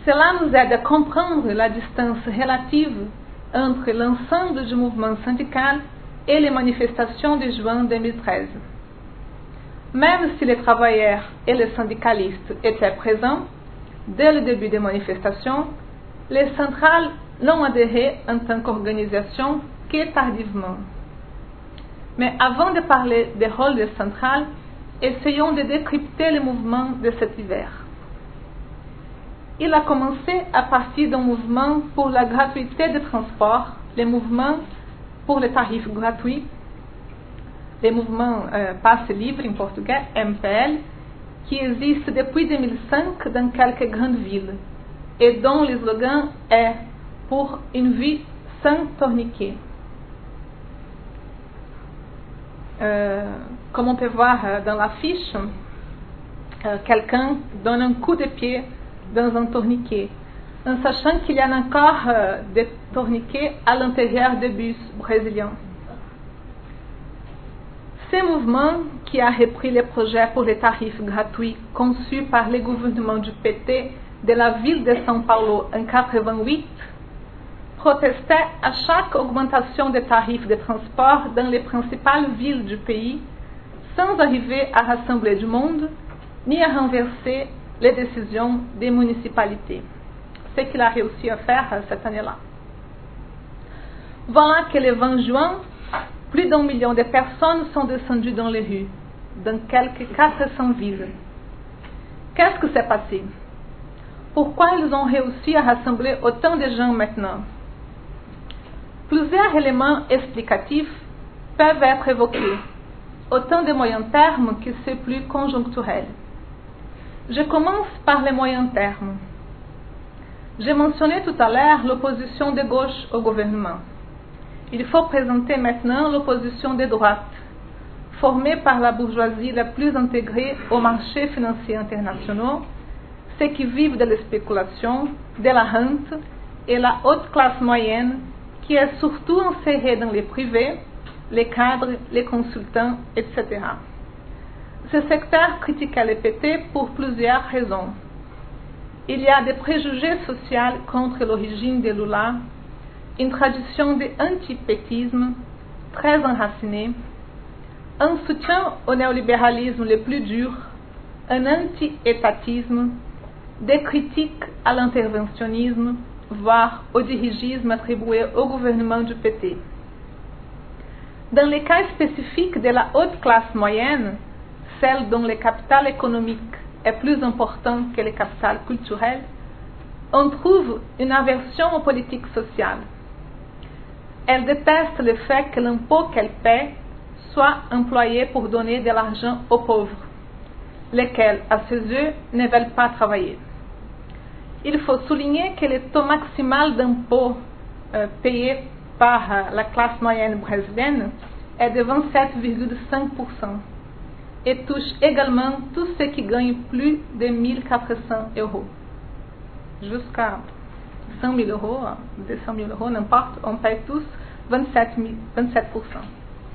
Cela nous aide à comprendre la distance relative entre l'ensemble du mouvement syndical et les manifestations de juin deux mille treize. Même si les travailleurs et les syndicalistes étaient présents dès le début des manifestations, les centrales n'ont adhéré en tant qu'organisation que tardivement. Mais avant de parler des rôles des centrales, essayons de décrypter le mouvement de cet hiver. Il a commencé à partir d'un mouvement pour la gratuité des transports, le mouvement pour les tarifs gratuits, le mouvement euh, Passe Libre en portugais, M P L, qui existe depuis deux mille cinq dans quelques grandes villes et dont le slogan est « Pour une vie sans tourniquet ». Euh, comme on peut voir dans l'affiche, euh, quelqu'un donne un coup de pied dans un tourniquet, en sachant qu'il y a encore euh, des tourniquets à l'intérieur des bus brésiliens. Ce mouvement, qui a repris les projets pour les tarifs gratuits conçus par le gouvernement du P T de la ville de São Paulo en quatre-vingt-huit, protestait à chaque augmentation des tarifs de transport dans les principales villes du pays, sans arriver à rassembler du monde, ni à renverser les décisions des municipalités. Ce qu'il a réussi à faire cette année-là. Voilà que le vingt juin, plus d'un million de personnes sont descendues dans les rues, dans quelques quatre cents villes. Qu'est-ce qui s'est passé? Pourquoi ils ont réussi à rassembler autant de gens maintenant? Plusieurs éléments explicatifs peuvent être évoqués, autant de moyen terme que ceux plus conjoncturels. Je commence par les moyens termes. J'ai mentionné tout à l'heure l'opposition de gauche au gouvernement. Il faut présenter maintenant l'opposition de droite, formée par la bourgeoisie la plus intégrée aux marchés financiers internationaux, ceux qui vivent de la spéculation, de la rente, et la haute classe moyenne qui est surtout insérée dans les privés, les cadres, les consultants, et cetera. Ce secteur critiquait le P T pour plusieurs raisons. Il y a des préjugés sociaux contre l'origine de Lula, une tradition de anti-pétisme très enracinée, un soutien au néolibéralisme le plus dur, un anti-étatisme, des critiques à l'interventionnisme, voire au dirigisme attribué au gouvernement du P T. Dans les cas spécifiques de la haute classe moyenne, celle dont le capital économique est plus important que le capital culturel, on trouve une aversion aux politiques sociales. Elle déteste le fait que l'impôt qu'elle paie soit employé pour donner de l'argent aux pauvres, lesquels, à ses yeux, ne veulent pas travailler. Il faut souligner que le taux maximal d'impôt euh, payé par euh, la classe moyenne brésilienne est de vingt-sept virgule cinq pour cent et touche également tous ceux qui gagnent plus de mille quatre cents euros. Jusqu'à cent mille euros, deux cent mille euros, n'importe, on paye tous vingt-sept pour cent.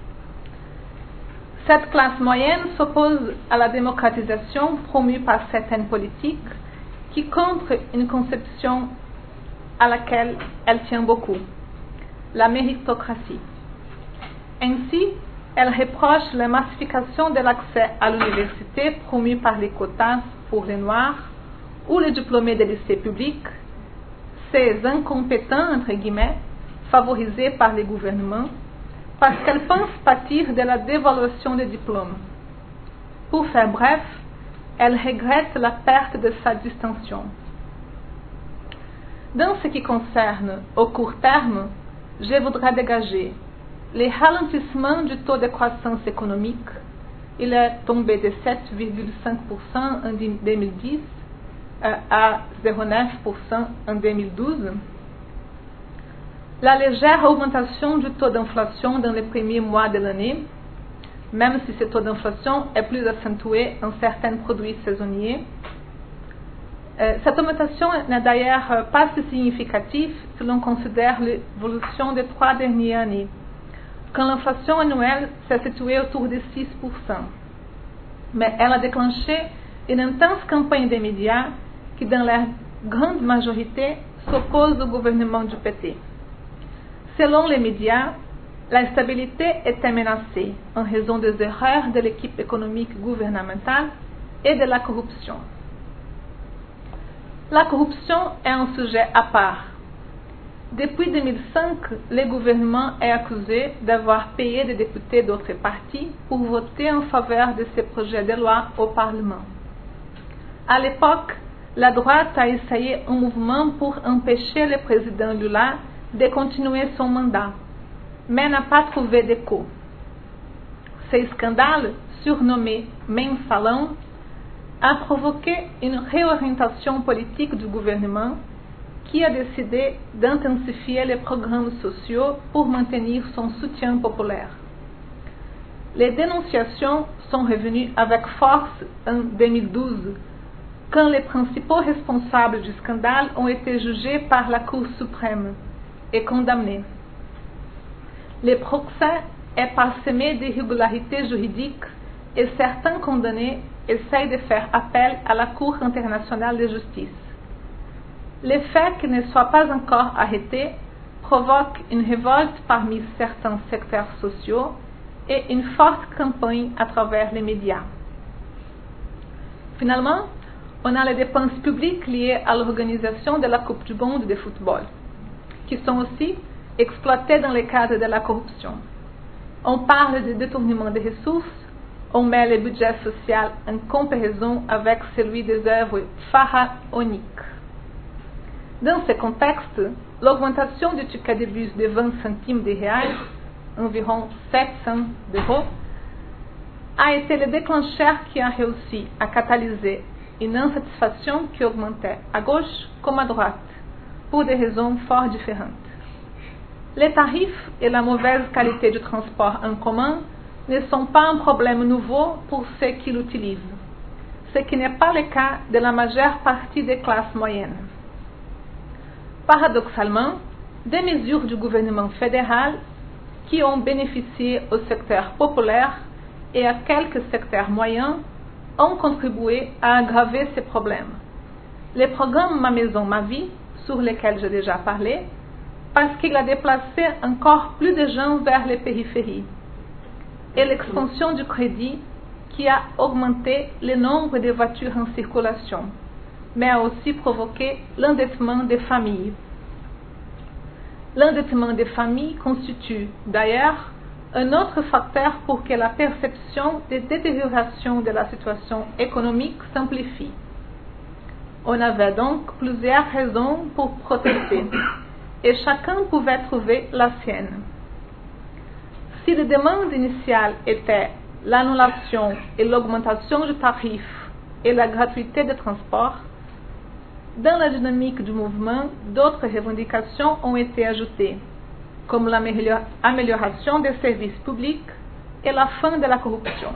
Cette classe moyenne s'oppose à la démocratisation promue par certaines politiques qui contre une conception à laquelle elle tient beaucoup, la méritocratie. Ainsi, elle reproche la massification de l'accès à l'université promue par les quotas pour les Noirs ou les diplômés des lycées publics, ces incompétents, entre guillemets, favorisés par les gouvernements, parce qu'elle pense pâtir de la dévaluation des diplômes. Pour faire bref, elle regrette la perte de sa distinction. Dans ce qui concerne au court terme, je voudrais dégager le ralentissement du taux de croissance économique. Il est tombé de sept virgule cinq pour cent en deux mille dix euh, à zéro virgule neuf pour cent en deux mille douze. La légère augmentation du taux d'inflation dans les premiers mois de l'année, même si ce taux d'inflation est plus accentué en certains produits saisonniers. Euh, cette augmentation n'est d'ailleurs pas si significative si l'on considère l'évolution des trois dernières années, quand l'inflation annuelle s'est située autour de six pour cent. Mais elle a déclenché une intense campagne des médias qui, dans leur grande majorité s'oppose au gouvernement du P T. Selon les médias, la stabilité était menacée en raison des erreurs de l'équipe économique gouvernementale et de la corruption. La corruption est un sujet à part. Depuis deux mille cinq, le gouvernement est accusé d'avoir payé des députés d'autres partis pour voter en faveur de ces projets de loi au Parlement. À l'époque, la droite a essayé un mouvement pour empêcher le président Lula de continuer son mandat, mais n'a pas trouvé d'écho. Ce scandale, surnommé Mensalão, a provoqué une réorientation politique du gouvernement qui a décidé d'intensifier les programmes sociaux pour maintenir son soutien populaire. Les dénonciations sont revenues avec force en deux mille douze, quand les principaux responsables du scandale ont été jugés par la Cour suprême et condamnés. Le procès est parsemé d'irrégularités juridiques et certains condamnés essayent de faire appel à la Cour internationale de justice. Le fait qu'ils ne soient pas encore arrêtés provoque une révolte parmi certains secteurs sociaux et une forte campagne à travers les médias. Finalement, on a les dépenses publiques liées à l'organisation de la Coupe du Monde de football, qui sont aussi exploitées dans le cadre de la corruption. On parle de détournement des ressources, on met le budget social en comparaison avec celui des œuvres pharaoniques. Dans ce contexte, l'augmentation du ticket de bus de vingt centimes de reais, environ sept cents euros, a été le déclencheur qui a réussi à catalyser une insatisfaction qui augmentait à gauche comme à droite, pour des raisons fort différentes. Les tarifs et la mauvaise qualité du transport en commun ne sont pas un problème nouveau pour ceux qui l'utilisent, ce qui n'est pas le cas de la majeure partie des classes moyennes. Paradoxalement, des mesures du gouvernement fédéral qui ont bénéficié au secteur populaire et à quelques secteurs moyens ont contribué à aggraver ces problèmes. Le programme Ma Maison, Ma Vie, sur lequel j'ai déjà parlé, parce qu'il a déplacé encore plus de gens vers les périphéries, et l'expansion du crédit qui a augmenté le nombre de voitures en circulation, mais a aussi provoqué l'endettement des familles. L'endettement des familles constitue, d'ailleurs, un autre facteur pour que la perception de détérioration de la situation économique s'amplifie. On avait donc plusieurs raisons pour protester, et chacun pouvait trouver la sienne. Si les demandes initiales étaient l'annulation et l'augmentation du tarif et la gratuité des transports, dans la dynamique du mouvement, d'autres revendications ont été ajoutées, comme l'amélioration des services publics et la fin de la corruption.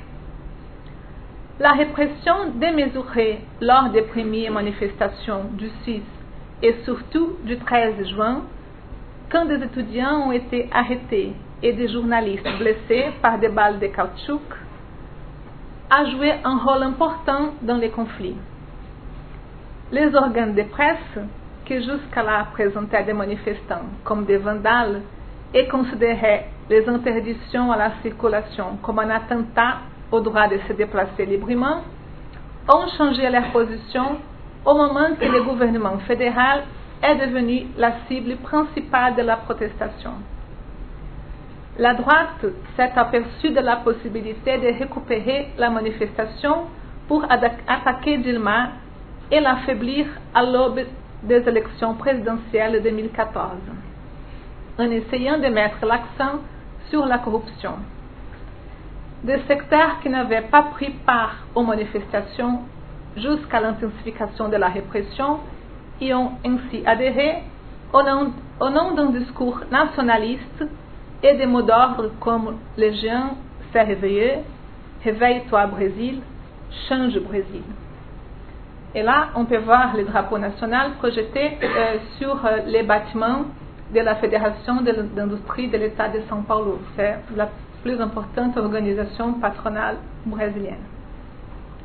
La répression démesurée lors des premières manifestations du six et surtout du treize juin, quand des étudiants ont été arrêtés et des journalistes blessés par des balles de caoutchouc, a joué un rôle important dans les conflits. Les organes de presse, qui jusqu'à-là présentaient des manifestants comme des vandales et considéraient les interdictions à la circulation comme un attentat au droit de se déplacer librement, ont changé leur position au moment que le gouvernement fédéral est devenu la cible principale de la protestation. La droite s'est aperçue de la possibilité de récupérer la manifestation pour attaquer Dilma et l'affaiblir à l'aube des élections présidentielles de deux mille quatorze, en essayant de mettre l'accent sur la corruption. Des secteurs qui n'avaient pas pris part aux manifestations jusqu'à l'intensification de la répression y ont ainsi adhéré au nom, au nom d'un discours nationaliste et des mots d'ordre comme « Les gens s'est réveillé »,« Réveille-toi Brésil »,« Change Brésil ». Et là, on peut voir le drapeau national projeté euh, sur euh, les bâtiments de la Fédération de l'industrie de l'État de São Paulo. C'est la plus importante organisation patronale brésilienne.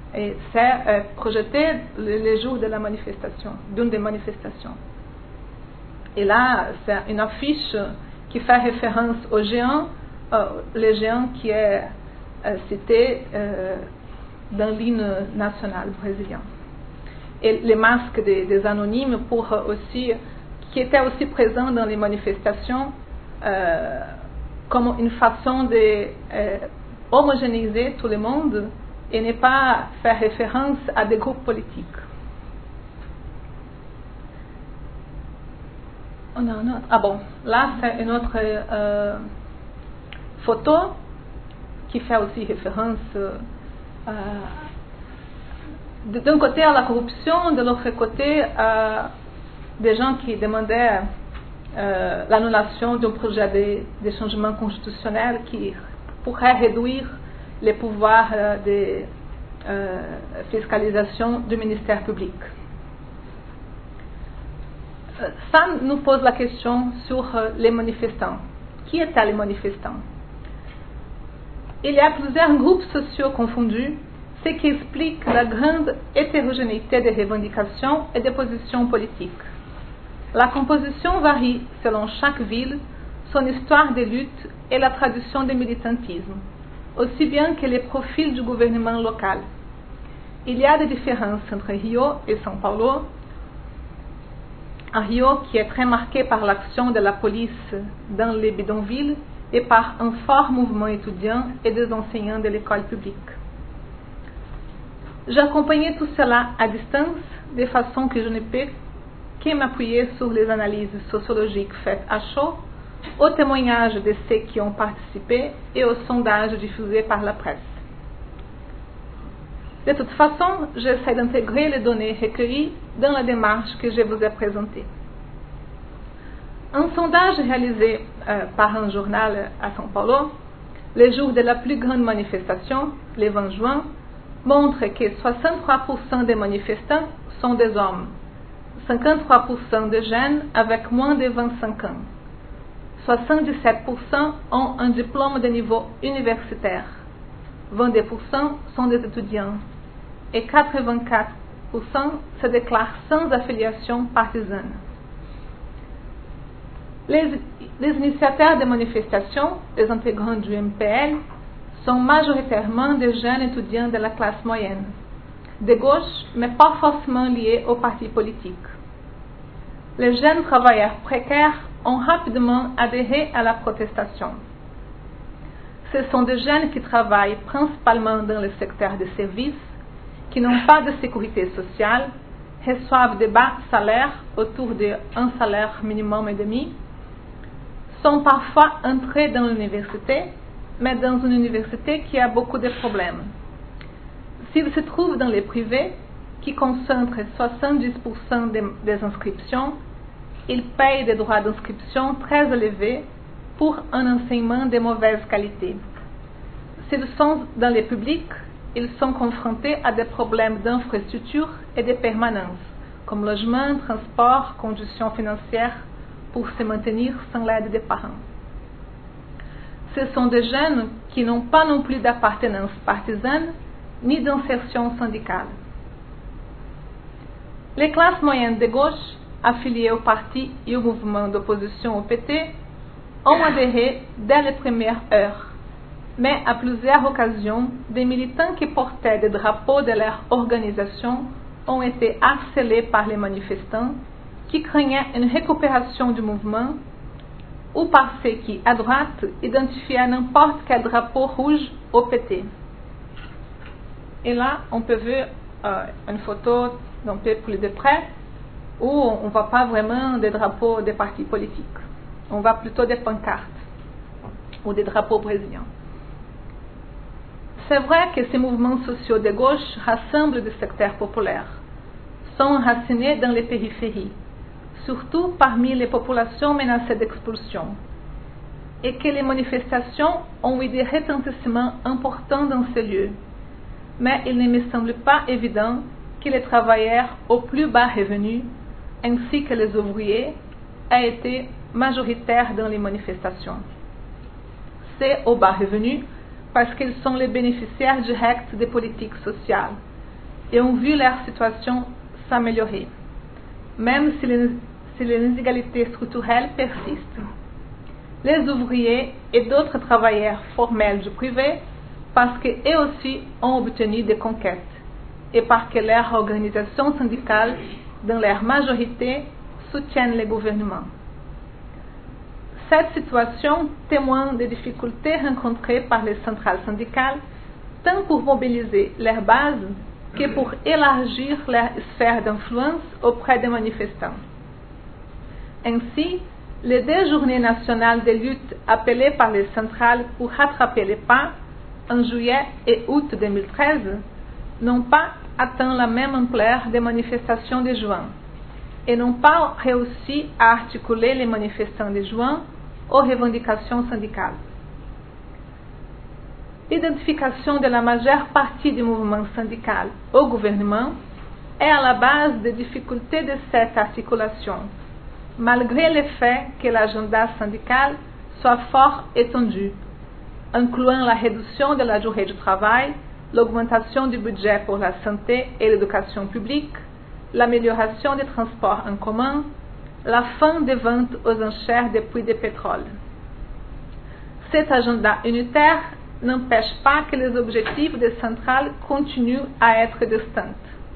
Et c'est euh, projeté le, le jour de la manifestation, d'une des manifestations. Et là, c'est une affiche qui fait référence au géant, euh, le géant qui est euh, cité euh, dans l'hymne national brésilien. Et les masques des, des anonymes pour aussi, qui étaient aussi présents dans les manifestations euh, comme une façon de euh, homogénéiser tout le monde et ne pas faire référence à des groupes politiques. On a un autre. Ah bon, là c'est une autre euh, photo qui fait aussi référence euh, d'un côté à la corruption, de l'autre côté à des gens qui demandaient euh, l'annulation d'un projet de, de changement constitutionnel qui pourrait réduire les pouvoirs euh, de euh, fiscalisation du ministère public. Ça nous pose la question sur les manifestants. Qui étaient les manifestants? Il y a plusieurs groupes sociaux confondus, ce qui explique la grande hétérogénéité des revendications et des positions politiques. La composition varie selon chaque ville, son histoire de lutte et la tradition du militantisme, aussi bien que les profils du gouvernement local. Il y a des différences entre Rio et São Paulo. Un Rio qui est très marqué par l'action de la police dans les bidonvilles et par un fort mouvement étudiant et des enseignants de l'école publique. J'ai accompagné tout cela à distance, de façon que je ne peux que m'appuyer sur les analyses sociologiques faites à chaud, aux témoignages de ceux qui ont participé et aux sondages diffusés par la presse. De toute façon, j'essaie d'intégrer les données recueillies dans la démarche que je vous ai présentée. Un sondage réalisé euh, par un journal à São Paulo, le jour de la plus grande manifestation, le vingt juin, montre que soixante-trois pour cent des manifestants sont des hommes, cinquante-trois pour cent de jeunes avec moins de vingt-cinq ans, soixante-dix-sept pour cent ont un diplôme de niveau universitaire, vingt-deux pour cent sont des étudiants et quatre-vingt-quatre pour cent se déclarent sans affiliation partisane. Les, les initiateurs des manifestations, les intégrants du M P L, sont majoritairement des jeunes étudiants de la classe moyenne, de gauche, mais pas forcément liés aux partis politiques. Les jeunes travailleurs précaires ont rapidement adhéré à la protestation. Ce sont des jeunes qui travaillent principalement dans le secteur des services, qui n'ont pas de sécurité sociale, reçoivent de bas salaires autour d'un salaire minimum et demi, sont parfois entrés dans l'université, mais dans une université qui a beaucoup de problèmes. S'ils se trouvent dans les privés, qui concentrent soixante-dix pour cent des, des inscriptions, ils payent des droits d'inscription très élevés pour un enseignement de mauvaise qualité. S'ils sont dans les publics, ils sont confrontés à des problèmes d'infrastructure et de permanence, comme logement, transport, conditions financières pour se maintenir sans l'aide des parents. Ce sont des jeunes qui n'ont pas non plus d'appartenance partisane ni d'insertion syndicale. Les classes moyennes de gauche, affiliées au parti et au mouvement d'opposition au P T, ont adhéré dès les premières heures, mais à plusieurs occasions, des militants qui portaient des drapeaux de leur organisation ont été harcelés par les manifestants qui craignaient une récupération du mouvement ou par ceux qui, à droite, identifiaient n'importe quel drapeau rouge au P T. Et là, on peut voir euh, une photo d'un peu plus de près où on ne voit pas vraiment des drapeaux des partis politiques. On voit plutôt des pancartes ou des drapeaux brésiliens. C'est vrai que ces mouvements sociaux de gauche rassemblent des secteurs populaires, sont enracinés dans les périphéries, surtout parmi les populations menacées d'expulsion, et que les manifestations ont eu des retentissements importants dans ces lieux. Mais il ne me semble pas évident que les travailleurs aux plus bas revenus, ainsi que les ouvriers, aient été majoritaires dans les manifestations. C'est aux bas revenus parce qu'ils sont les bénéficiaires directs des politiques sociales, et ont vu leur situation s'améliorer, même si les, si les inégalités structurelles persistent. Les ouvriers et d'autres travailleurs formels du privé, parce qu'eux aussi ont obtenu des conquêtes, et parce que leurs organisations syndicales, dans leur majorité, soutiennent les gouvernements. Cette situation témoigne des difficultés rencontrées par les centrales syndicales, tant pour mobiliser leurs bases que pour élargir leur sphère d'influence auprès des manifestants. Ainsi, les deux journées nationales de lutte appelées par les centrales pour rattraper les pas en juillet et août deux mille treize n'ont pas atteint la même ampleur des manifestations de juin et n'ont pas réussi à articuler les manifestants de juin aux revendications syndicales. L'identification de la majeure partie du mouvement syndical au gouvernement est à la base des difficultés de cette articulation, malgré le fait que l'agenda syndical soit fort étendu, incluant la réduction de la durée du travail, l'augmentation du budget pour la santé et l'éducation publique, l'amélioration des transports en commun, la fin des ventes aux enchères des puits de pétrole. Cet agenda unitaire n'empêche pas que les objectifs des centrales continuent à être distincts.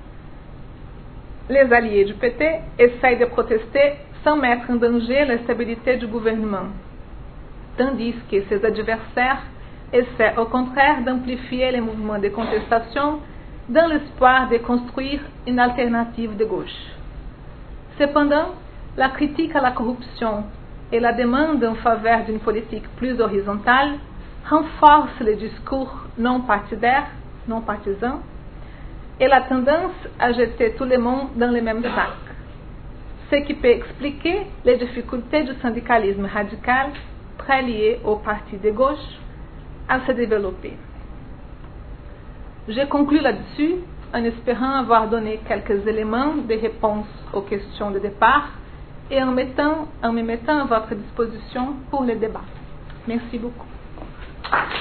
Les alliés du P T essayent de protester sans mettre en danger la stabilité du gouvernement, tandis que ses adversaires essaient au contraire d'amplifier les mouvements de contestation dans l'espoir de construire une alternative de gauche. Cependant, la critique à la corruption et la demande en faveur d'une politique plus horizontale renforcent le discours non partidaire, non partisan, et la tendance à jeter tout le monde dans le même sac, ce qui peut expliquer les difficultés du syndicalisme radical très lié au parti de gauche à se développer. Je conclus là-dessus en espérant avoir donné quelques éléments de réponse aux questions de départ et en, mettant, en me mettant à votre disposition pour le débat. Merci beaucoup.